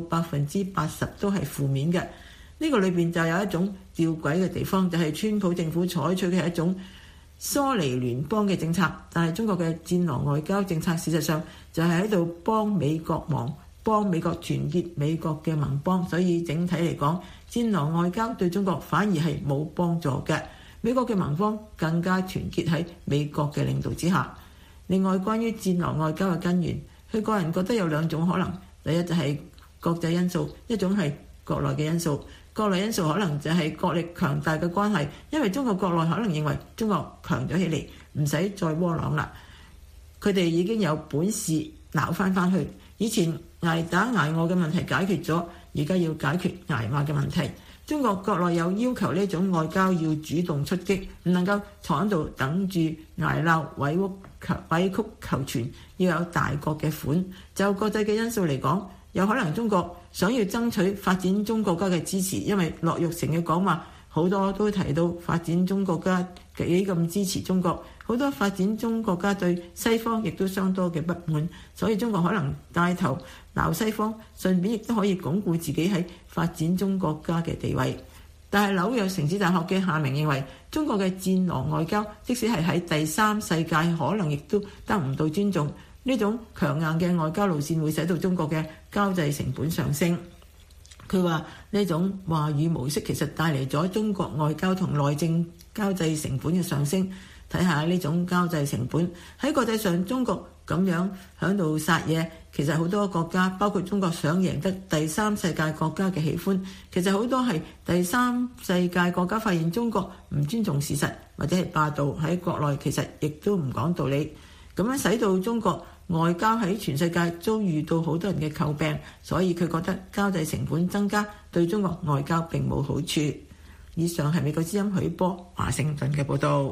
80%都係負面嘅。呢個裏邊就有一種吊詭嘅地方，就係川普政府採取嘅係一種疏離聯邦嘅政策，但係中國嘅戰狼外交政策事實上就係喺度幫美國忙，幫美國團結美國嘅盟邦，所以整體嚟講，戰狼外交對中國反而係冇幫助嘅。美國嘅盟邦更加團結喺美國嘅領導之下。另外，關於戰狼外交嘅根源，佢個人覺得有兩種可能，第一就係國際因素，一種係國內嘅因素。國內因素可能就係國力強大嘅關係，因為中國國內可能認為中國強咗起嚟，唔使再窩囊啦。佢哋已經有本事鬧翻去。以前捱打捱餓嘅問題解決咗，而家要解決捱罵嘅問題。中國國內有要求呢種外交要主動出擊，唔能夠坐喺度等住捱鬧委曲求全，要有大國嘅款。就國際嘅因素嚟講，有可能中國想要爭取發展中國家嘅支持，因為樂玉成嘅講話好多都提到發展中國家幾咁支持中國，好多發展中國家對西方亦都相當嘅不滿，所以中國可能帶頭鬧西方，順便亦都可以鞏固自己喺發展中國家嘅地位。但係紐約城市大學嘅夏明認為，中國嘅戰狼外交即使係喺第三世界，可能亦都得唔到尊重。呢種強硬嘅外交路線會使到中國嘅交際成本上升。佢話呢種話語模式其實帶嚟咗中國外交同內政交際成本嘅上升。 睇下呢種交際成本喺國際上，中國咁樣響度殺嘢，其實好多國家包括中國想贏得第三世界國家嘅喜歡，其實好多係第三世界國家發現中國唔尊重事實或者係霸道，喺國內其實亦都唔講道理，咁樣使到中國外交喺全世界遭遇到好多人嘅詬病，所以佢覺得交際成本增加對中國外交並冇好處。以上係美國之音許波華盛頓嘅報導。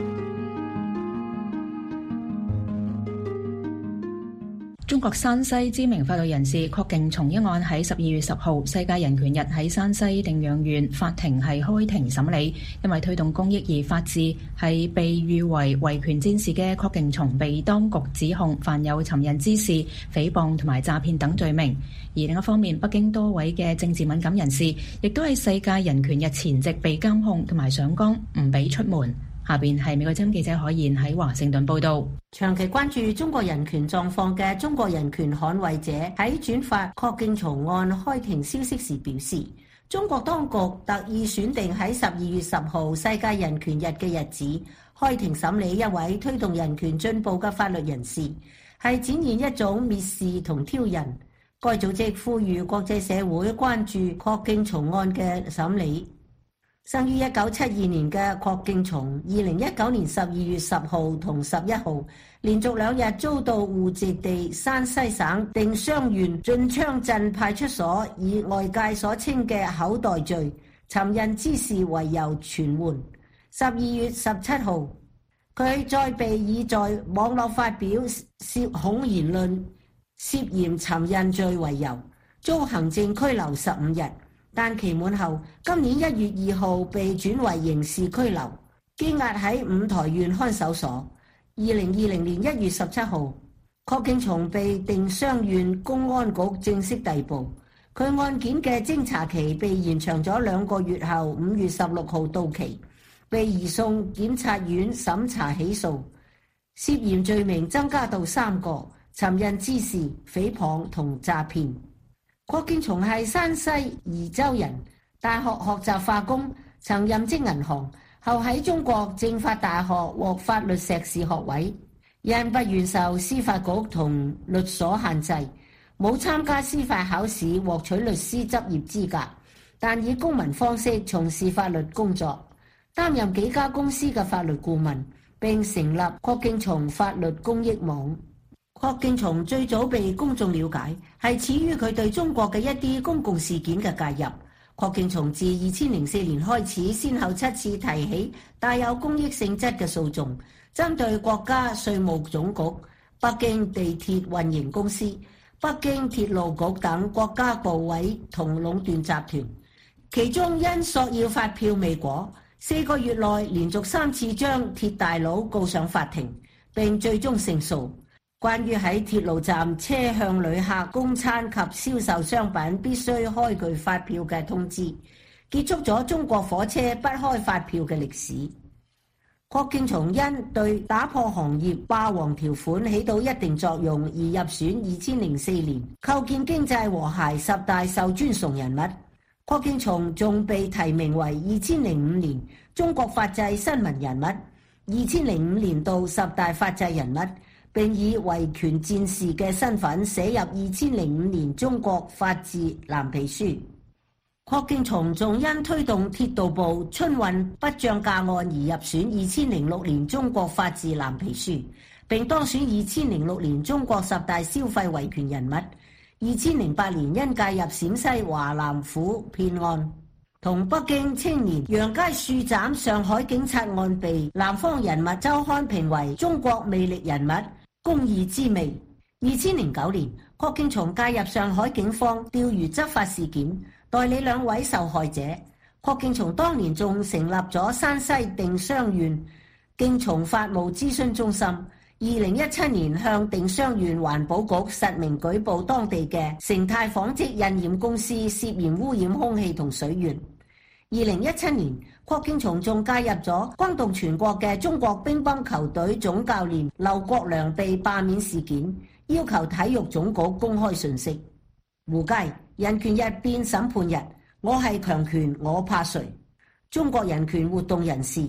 中國山西知名法律人士郝勁松一案喺12月10號世界人權日喺山西定陽縣法庭係開庭審理，因為推動公益而法治，係被譽為維權戰士嘅郝勁松被當局指控犯有尋釁滋事、誹謗同埋詐騙等罪名。而另一方面，北京多位嘅政治敏感人士亦都喺世界人權日前夕被監控同埋上綱，唔俾出門。下邊係美國之音記者海燕喺華盛頓報道。 長期關注中國人權狀況嘅中國人權捍衛者喺轉發郝勁松案開庭消息時表示，中國當局特意選定喺12月10號世界人權日嘅日子開庭審理一位推動人權進步嘅法律人士，係展現一種蔑視同挑釁。該組織呼籲國際社會關注郝勁松案嘅審理。生於1972年嘅郝勁松，2019年12月10號同11號連續2日遭到戶籍地山西省定襄縣晉昌鎮派出所以外界所稱嘅口袋罪、尋釁滋事為由傳喚。12月17號，佢再被以在網絡發表涉恐言論、涉嫌尋釁罪為由，遭行政拘留15日。但期滿後，今年1月2號被轉為刑事拘留，羈押喺五台縣看守所。2020年1月17號，郝勁松被定襄縣公安局正式逮捕，佢案件嘅偵查期被延長咗2個月後，5月16號到期，被移送檢察院審查起訴，涉嫌罪名增加到3個：尋釁滋事、誹謗同詐騙。郝勁松係山西宜州人，大學學習化工，曾任職銀行，後喺中國政法大學獲法律碩士學位，因不願受司法局同律所限制，冇參加司法考試獲取律師執業資格，但以公民方式從事法律工作，擔任幾家公司嘅法律顧問，並成立郝勁松法律公益網。郝勁松最早被公眾了解係始於佢對中國嘅一啲公共事件嘅介入。郝勁松自2004年開始，先後7次提起帶有公益性質嘅訴訟，針對國家稅務總局、北京地鐵運營公司、北京鐵路局等國家部委同壟斷集團。其中因索要發票未果，4個月內連續3次將鐵大佬告上法庭，並最終勝訴。關於喺鐵路站車向旅客供餐及銷售商品必須開具發票嘅通知，結束咗中國火車不開發票嘅歷史。郝勁松因對打破行業霸王條款起到一定作用而入選2004年構建經濟和諧10大受尊崇人物。郝勁松仲被提名為2005年中國法制新聞人物、2005年度10大法制人物，並以維權戰士嘅身份寫入2005年中國法治藍皮書。郝勁松仲因推動鐵道部春運不漲價案而入選2006年中國法治藍皮書，並當選2006年中國10大消費維權人物。2008年因介入陝西華南虎騙案，同北京青年楊佳樹斬上海警察案被南方人物周刊評為中國魅力人物、公義之味。2009年，郝勁松介入上海警方釣魚執法事件，代理2位受害者。郝勁松當年仲成立咗山西定襄縣勁松法務諮詢中心。2017年向定襄縣環保局實名舉報當地嘅成泰紡織印染公司涉嫌污染空氣同水源。2017年，郝勁松仲介入咗轟動全國嘅中國乒乓球隊總教練劉國梁被罷免事件，要求體育總局公開信息。胡佳，人權日變審判日，我係強權，我怕誰？中國人權活動人士，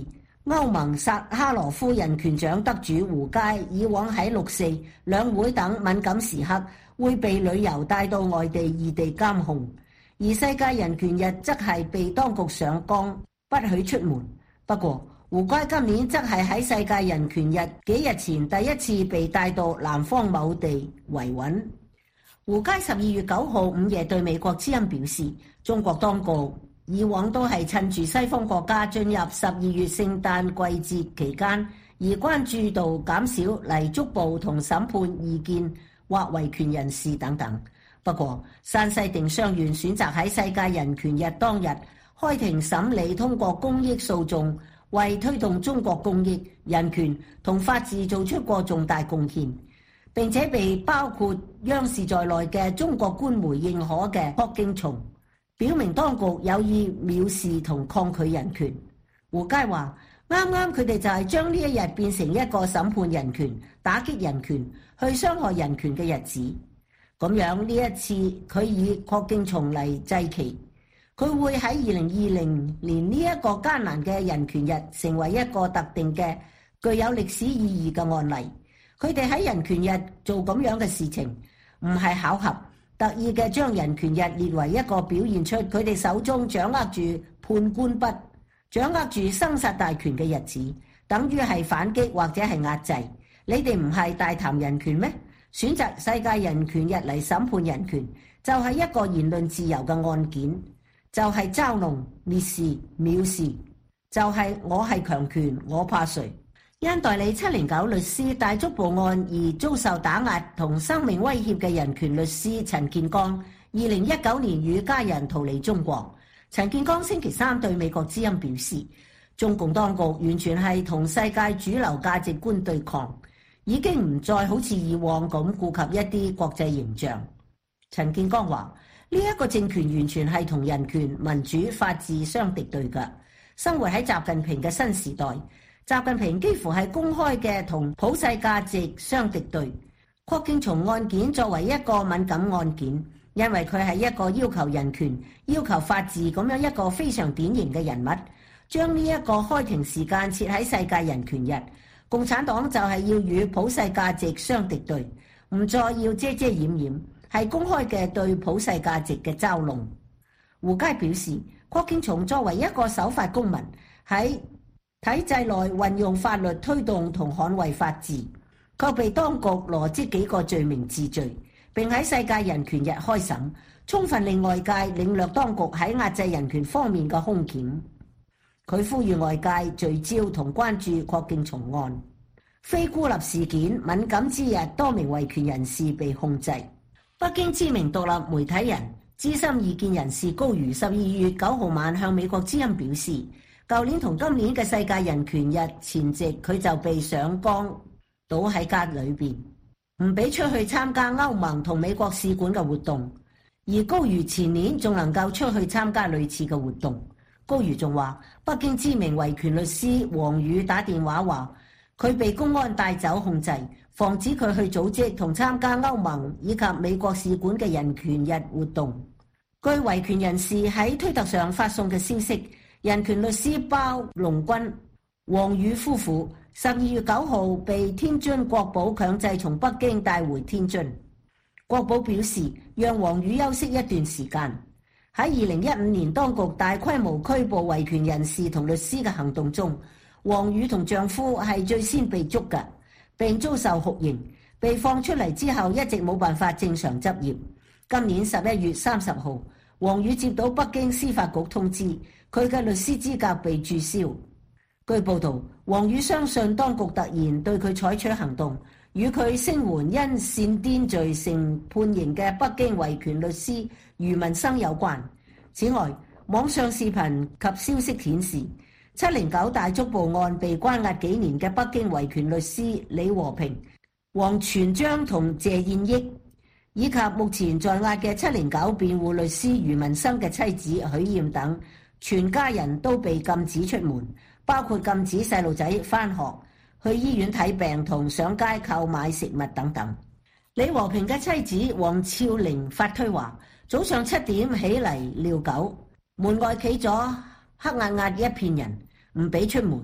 歐盟薩哈羅夫人權獎得主胡佳以往喺六四、兩會等敏感時刻會被旅遊帶到外地異地監控，而世界人權日則係被當局上綱，不許出門。不過胡佳今年則係喺世界人權日幾日前第一次被帶到南方某地維穩。胡佳12月9號午夜對美國之音表示，中國當局以往都係趁住西方國家進入12月聖誕季節期間而關注度減少嚟捉捕同審判異見或維權人士等等。不過山西定襄縣選擇喺世界人權日當日開庭審理通過公益訴訟，為推動中國公益、人權同法治做出過重大貢獻，並且被包括央視在內嘅中國官媒認可嘅霍敬松，表明當局有意藐視同抗拒人權。胡佳話：啱啱佢哋就係將呢一日變成一個審判人權、打擊人權、去傷害人權嘅日子。咁樣呢一次佢以霍敬松嚟祭旗，佢會喺2020年呢一個艱難嘅人權日成為一個特定嘅具有歷史意義嘅案例。佢哋喺人權日做咁樣嘅事情，唔係巧合，特意嘅將人權日列為一個表現出佢哋手中掌握住判官筆、掌握住生殺大權嘅日子，等於係反擊或者係壓制。你哋唔係大談人權咩？選擇世界人權日嚟審判人權，就係一個言論自由嘅案件，就係嘲弄、蔑視、藐視，就係我係強權，我怕誰？因代理709律師大捉捕案而遭受打壓同生命威脅嘅人權律師陳建剛，2019年與家人逃離中國。陳建剛星期三對美國之音表示，中共當局完全係同世界主流價值觀對抗，已經唔再好似以往咁顧及一啲國際形象。陳建剛話：呢一個政權完全係同人權、民主、法治相敵對嘅。生活喺習近平嘅新時代，習近平幾乎係公開嘅同普世價值相敵對。霍敬松案件作為一個敏感案件，因為佢係一個要求人權、要求法治咁樣一個非常典型嘅人物，將呢一個開庭時間設喺世界人權日，共產黨就係要與普世價值相敵對，唔再要遮遮掩掩，係公開嘅對普世價值嘅嘲弄。胡佳表示，霍敬松作為一個守法公民，喺體制內運用法律推動同捍衛法治，卻被當局羅織幾個罪名治罪，並喺世界人權日開審，充分令外界領略當局喺壓制人權方面嘅兇險。佢呼籲外界聚焦同關注霍敬松案，非孤立事件敏感之日，多名維權人士被控制。北京知名獨立媒體人、資深異見人士高瑜12月9號晚向美國之音表示，舊年同今年嘅世界人權日前夕，佢就被上綱倒喺家裏邊，唔俾出去參加歐盟同美國使館嘅活動。而高瑜前年仲能夠出去參加類似嘅活動。高瑜仲話，北京知名維權律師王宇打電話話，佢被公安帶走控制，防止佢去組織同參加歐盟以及美國使館嘅人權日活動。據維權人士喺推特上發送嘅消息，人權律師包龍軍、王宇夫婦12月9號被天津國保強制從北京帶回天津。國保表示，讓王宇休息一段時間。喺2015年當局大規模拘捕維權人士同律師嘅行動中，王宇同丈夫係最先被捉嘅，並遭受酷刑。被放出嚟之後，一直冇辦法正常執業。今年11月30號，王宇接到北京司法局通知，佢嘅律師資格被註銷。據報道，王宇相信當局突然對佢採取行動，與佢聲援因煽顛罪成判刑嘅北京維權律師余文生有關。此外，網上視頻及消息顯示，709大捉捕案被關押幾年嘅北京維權律師李和平、王全璋同謝燕益，以及目前在押嘅709辯護律師余文生嘅妻子許艷等，全家人都被禁止出門，包括禁止細路仔返學、去醫院睇病同上街購買食物等等。李和平嘅妻子黃超玲發推話，早上7點起嚟遛狗，門外企咗黑壓壓一片人，唔俾出門。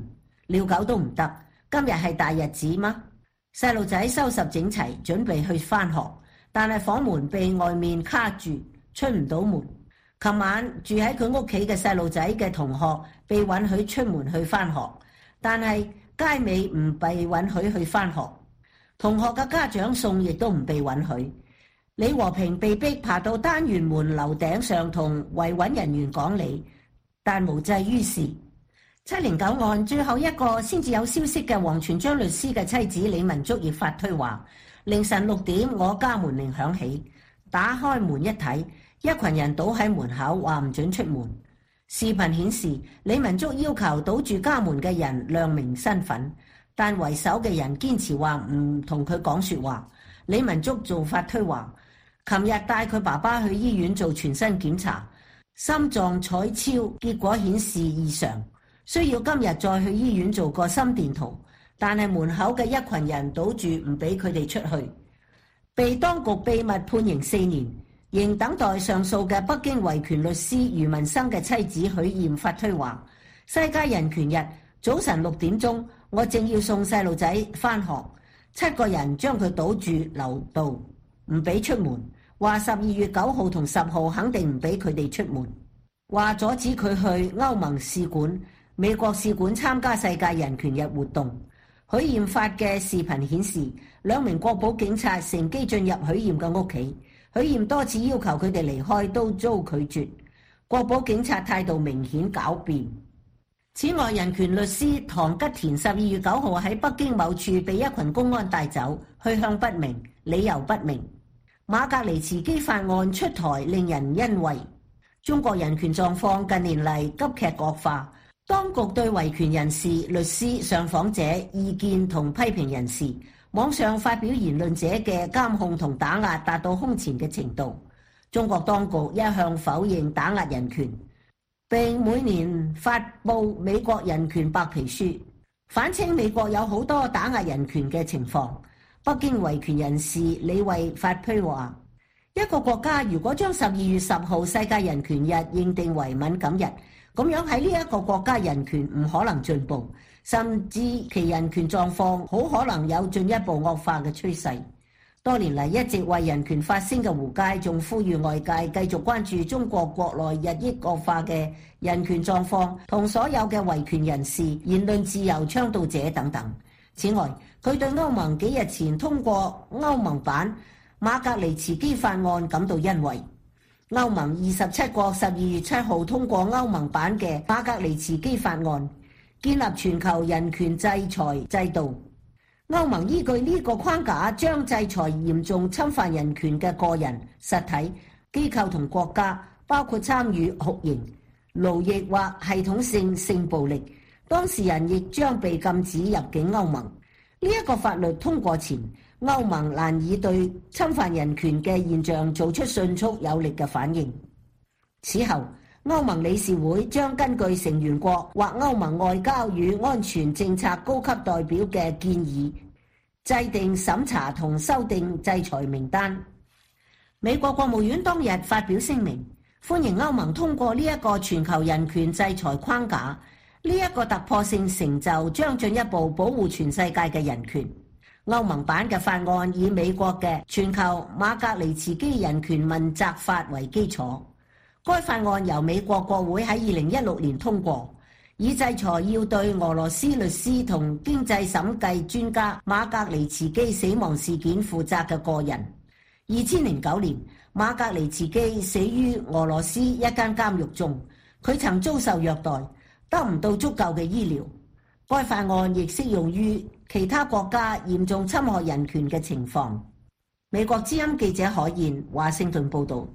遛狗都唔得，今日係大日子嗎？細路仔收拾整齊，準備去返學，但係房門被外面卡住，出唔到門。琴晚住喺佢屋企嘅細路仔嘅同學被允許出門去返學，但係街尾唔被允許去返學。同學嘅家長送亦都唔被允許。李和平被逼爬到單元門樓頂上同維穩人員講理，但無濟於事。709案最後一個先至有消息嘅王全璋律師嘅妻子李文竹亦發推話：凌晨6點我家門鈴響起，打開門一睇，一群人倒喺門口，話唔准出門。視頻顯示李文竹要求堵住家門嘅人亮明身份，但為首嘅人堅持話唔同佢講說話。李文竹做法推話：琴日帶佢爸爸去醫院做全身檢查，心臟彩超結果顯示異常，需要今日再去醫院做個心電圖，但係門口嘅一群人堵住唔俾佢哋出去，被當局秘密判刑4年，仍等待上訴嘅北京維權律師余文生嘅妻子許艷發推話：世界人權日早晨6點鐘，我正要送細路仔返學，7個人將佢堵住樓道，唔俾出門，話12月9號同10號肯定唔俾佢哋出門，話阻止佢去歐盟使館、美國使館參加世界人權日活動。許艷發嘅視頻顯示，2名國保警察乘機進入許艷嘅屋企，許艷多次要求佢哋離開都遭拒絕，國保警察態度明顯狡辯。此外，人權律師唐吉田12月9號喺北京某處被一群公安帶走，去向不明，理由不明。馬格尼茨基法案出台令人欣慰。中國人權狀況近年嚟急劇惡化，當局對維權人士、律師、上訪者、意見同批評人士、網上發表言論者嘅監控同打壓達到空前嘅程度。中國當局一向否認打壓人權，並每年發布美國人權白皮書，反稱美國有好多打壓人權嘅情況。北京維權人士李慧發推話：一個國家如果將12月10號世界人權日認定為敏感日，咁樣喺呢一個國家人權唔可能進步，甚至其人權狀況好可能有進一步惡化嘅趨勢。多年嚟一直為人權發聲嘅胡佳仲呼籲外界繼續關注中國國內日益惡化嘅人權狀況，同所有嘅維權人士、言論自由倡導者等等。此外，佢對歐盟幾日前通過歐盟版馬格尼茨基法案感到欣慰。歐盟27國12月7號通過歐盟版嘅馬格尼茨基法案，建立全球人權制裁制度。歐盟依據呢個框架，將制裁嚴重侵犯人權嘅個人、實體、機構同國家，包括參與酷刑、奴役或系統性性暴力，當事人亦將被禁止入境歐盟。呢一個法律通過前，歐盟難以對侵犯人權嘅現象做出迅速有力嘅反應。此後，歐盟理事會將根據成員國或歐盟外交與安全政策高級代表嘅建議，制定審查同修訂制裁名單。美國國務院當日發表聲明，歡迎歐盟通過呢一個全球人權制裁框架。呢一個突破性成就將進一步保護全世界嘅人權。歐盟版嘅法案以美國嘅全球馬格尼茨基人權問責法為基礎。該法案由美國國會喺2016年通過，以制裁要對俄羅斯律師同經濟審計專家馬格尼茨基死亡事件負責嘅個人。2009年，馬格尼茨基死於俄羅斯一間監獄中，佢曾遭受虐待，得唔到足夠嘅醫療。該法案亦適用於其他國家嚴重侵害人權嘅情況。美國之音記者海燕華盛頓報導。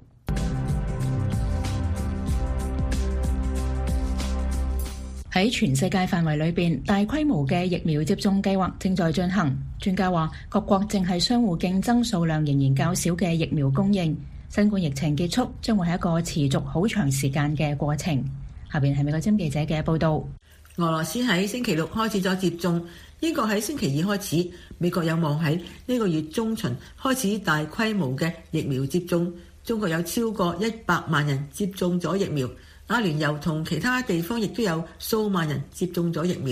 喺全世界範圍裏邊，大規模嘅疫苗接種計劃正在進行。專家話，各國正係相互競爭數量仍然較少嘅疫苗供應。新冠疫情結束將會係一個持續好長時間嘅過程。下邊係美國之音記者嘅報導。 俄羅斯喺星期6開始咗接種，英國喺星期2開始，美國有望喺呢個月中旬開始大規模嘅疫苗接種。中國有超過100萬人接種咗疫苗。阿聯酋同其他地方亦都有數萬人接種咗疫苗。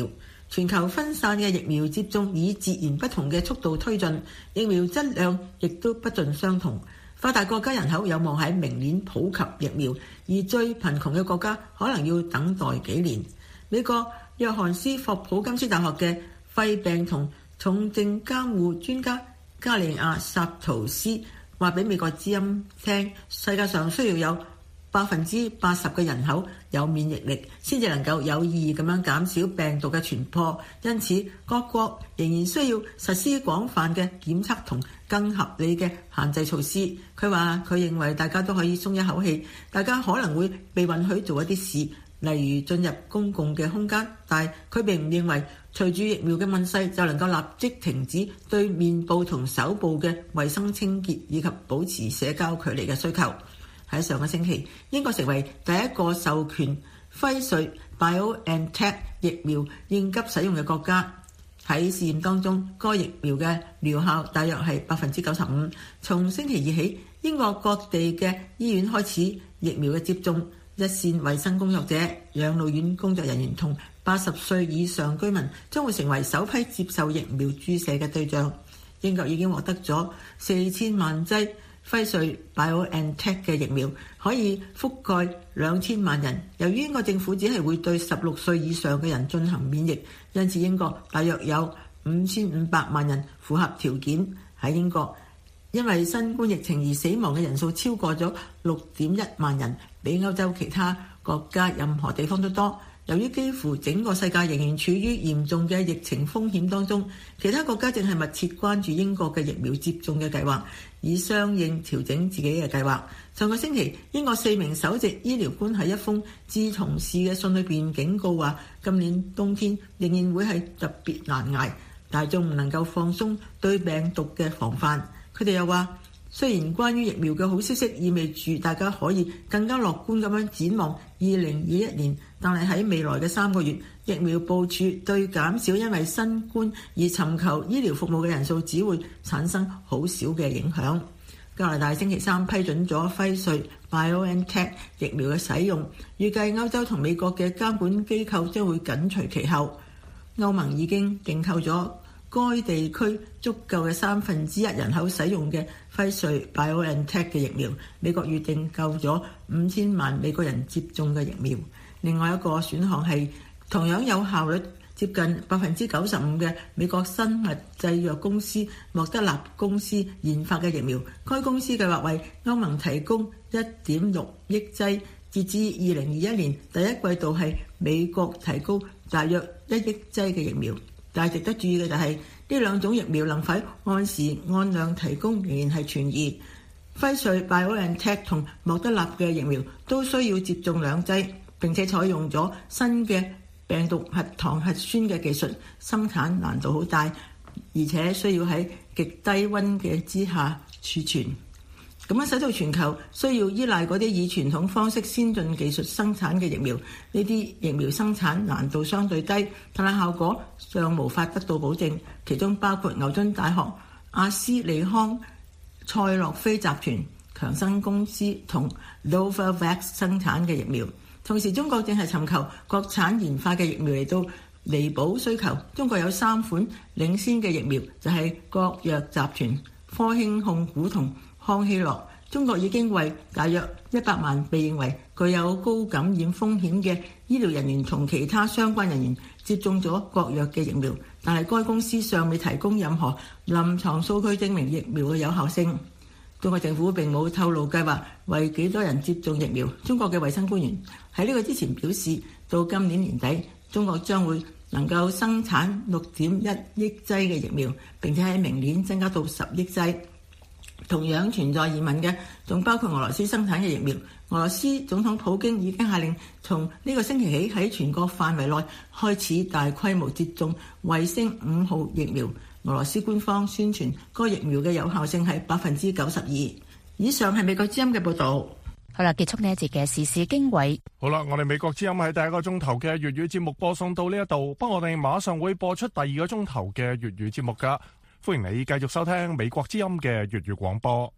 全球分散嘅疫苗接種以截然不同嘅速度推進，疫苗質量亦都不盡相同。發達國家人口有望喺明年普及疫苗，而最貧窮嘅國家可能要等待幾年。美國約翰斯霍普金斯大學嘅肺病同重症監護專家加利亞薩圖斯話俾美國之音聽，世界上需要有80%嘅人口有免疫力，先至能夠有意義咁樣減少病毒嘅傳播。因此，各國仍然需要實施廣泛嘅檢測同更合理嘅限制措施。佢話佢認為大家都可以鬆一口氣，大家可能會被允許做一啲事，例如進入公共嘅空間，但係佢並唔認為隨住疫苗嘅問世就能夠立即停止對面部同手部嘅衛生清潔以及保持社交距離嘅需求。喺上個星期，英國成為第一個授權輝瑞 BioNTech 疫苗應急使用嘅國家。喺試驗當中，該疫苗嘅療效大約係95%。從星期二起，英國各地嘅醫院開始疫苗嘅接種，一線衛生工作者、養老院工作人員同80歲以上居民將會成為首批接受疫苗注射嘅對象。英國已經獲得咗4000萬劑輝瑞 BioNTech 嘅疫苗，可以覆蓋2000萬人。由於英國政府只係會對16歲以上嘅人進行免疫，因此英國大約有5500萬人符合條件。喺英國，因為新冠疫情而死亡嘅人數超過咗6.1萬人，比歐洲其他國家任何地方都多。由於幾乎整個世界仍然處於嚴重嘅疫情風險當中，其他國家正係密切關注英國嘅疫苗接種嘅計劃，以相應調整自己嘅計劃。上個星期，英國4名首席醫療官喺一封致同事嘅信裏邊警告話，今年冬天仍然會係特別難捱，大眾唔能夠放鬆對病毒嘅防範。佢哋又話，雖然關於疫苗嘅好消息意味住大家可以更加樂觀咁樣展望2021年，但係喺未來嘅3個月，疫苗部署對減少因為新冠而尋求醫療服務嘅人數只會產生好少嘅影響。加拿大星期3批准咗輝瑞 BioNTech 疫苗嘅使用，預計歐洲同美國嘅監管機構將會緊隨其後。歐盟已經訂購咗該地區足夠嘅1/3人口使用嘅輝瑞 BioNTech 嘅疫苗，美國預定購咗5000萬美國人接種嘅疫苗。另外一個選項係同樣有效率接近95%嘅美國生物製藥公司莫德納公司研發嘅疫苗，該公司計劃為歐盟提供1.6億劑，截至2021年第一季度係美國提供大約1億劑嘅疫苗。但係值得注意嘅就係呢兩種疫苗能否按時按量提供仍然係存疑。輝瑞 BioNTech 同莫德納嘅疫苗都需要接種2劑，並且採用咗新嘅病毒核糖核酸嘅技術，生產難度好大，而且需要喺極低溫嘅之下儲存。咁樣使到全球需要依賴嗰啲以傳統方式先進技術生產嘅疫苗，呢啲疫苗生產難度相對低，但係效果尚無法得到保證。其中包括牛津大學、阿斯利康、賽諾菲集團、強生公司同 Novavax 生產嘅疫苗。同時，中國正係尋求國產研發嘅疫苗嚟到彌補需求。中國有3款領先嘅疫苗，就係國藥集團、科興控股同康希諾。中國已經為大約100萬被認為具有高感染風險嘅醫療人員同其他相關人員接種咗國藥嘅疫苗，但係該公司尚未提供任何臨床數據證明疫苗嘅有效性。中國政府並冇透露計劃為幾多人接種疫苗。中國嘅衛生官員喺呢個之前表示，到今年年底，中國將會能夠生產6.1億劑嘅疫苗，並且喺明年增加到10億劑。同樣存在疑問嘅，仲包括俄羅斯生產嘅疫苗。俄羅斯總統普京已經下令從呢個星期起喺全國範圍內開始大規模接種衛星5號疫苗。俄羅斯官方宣傳該疫苗嘅有效性係92%。以上係美國之音嘅報導。 好啦，結束呢一節嘅時事經緯。 好啦，我哋美國之音喺第一個鐘頭嘅粵語節目播送到呢一度，不過我哋馬上會播出第二個鐘頭嘅粵語節目㗎。歡迎你繼續收聽美國之音嘅粵語廣播。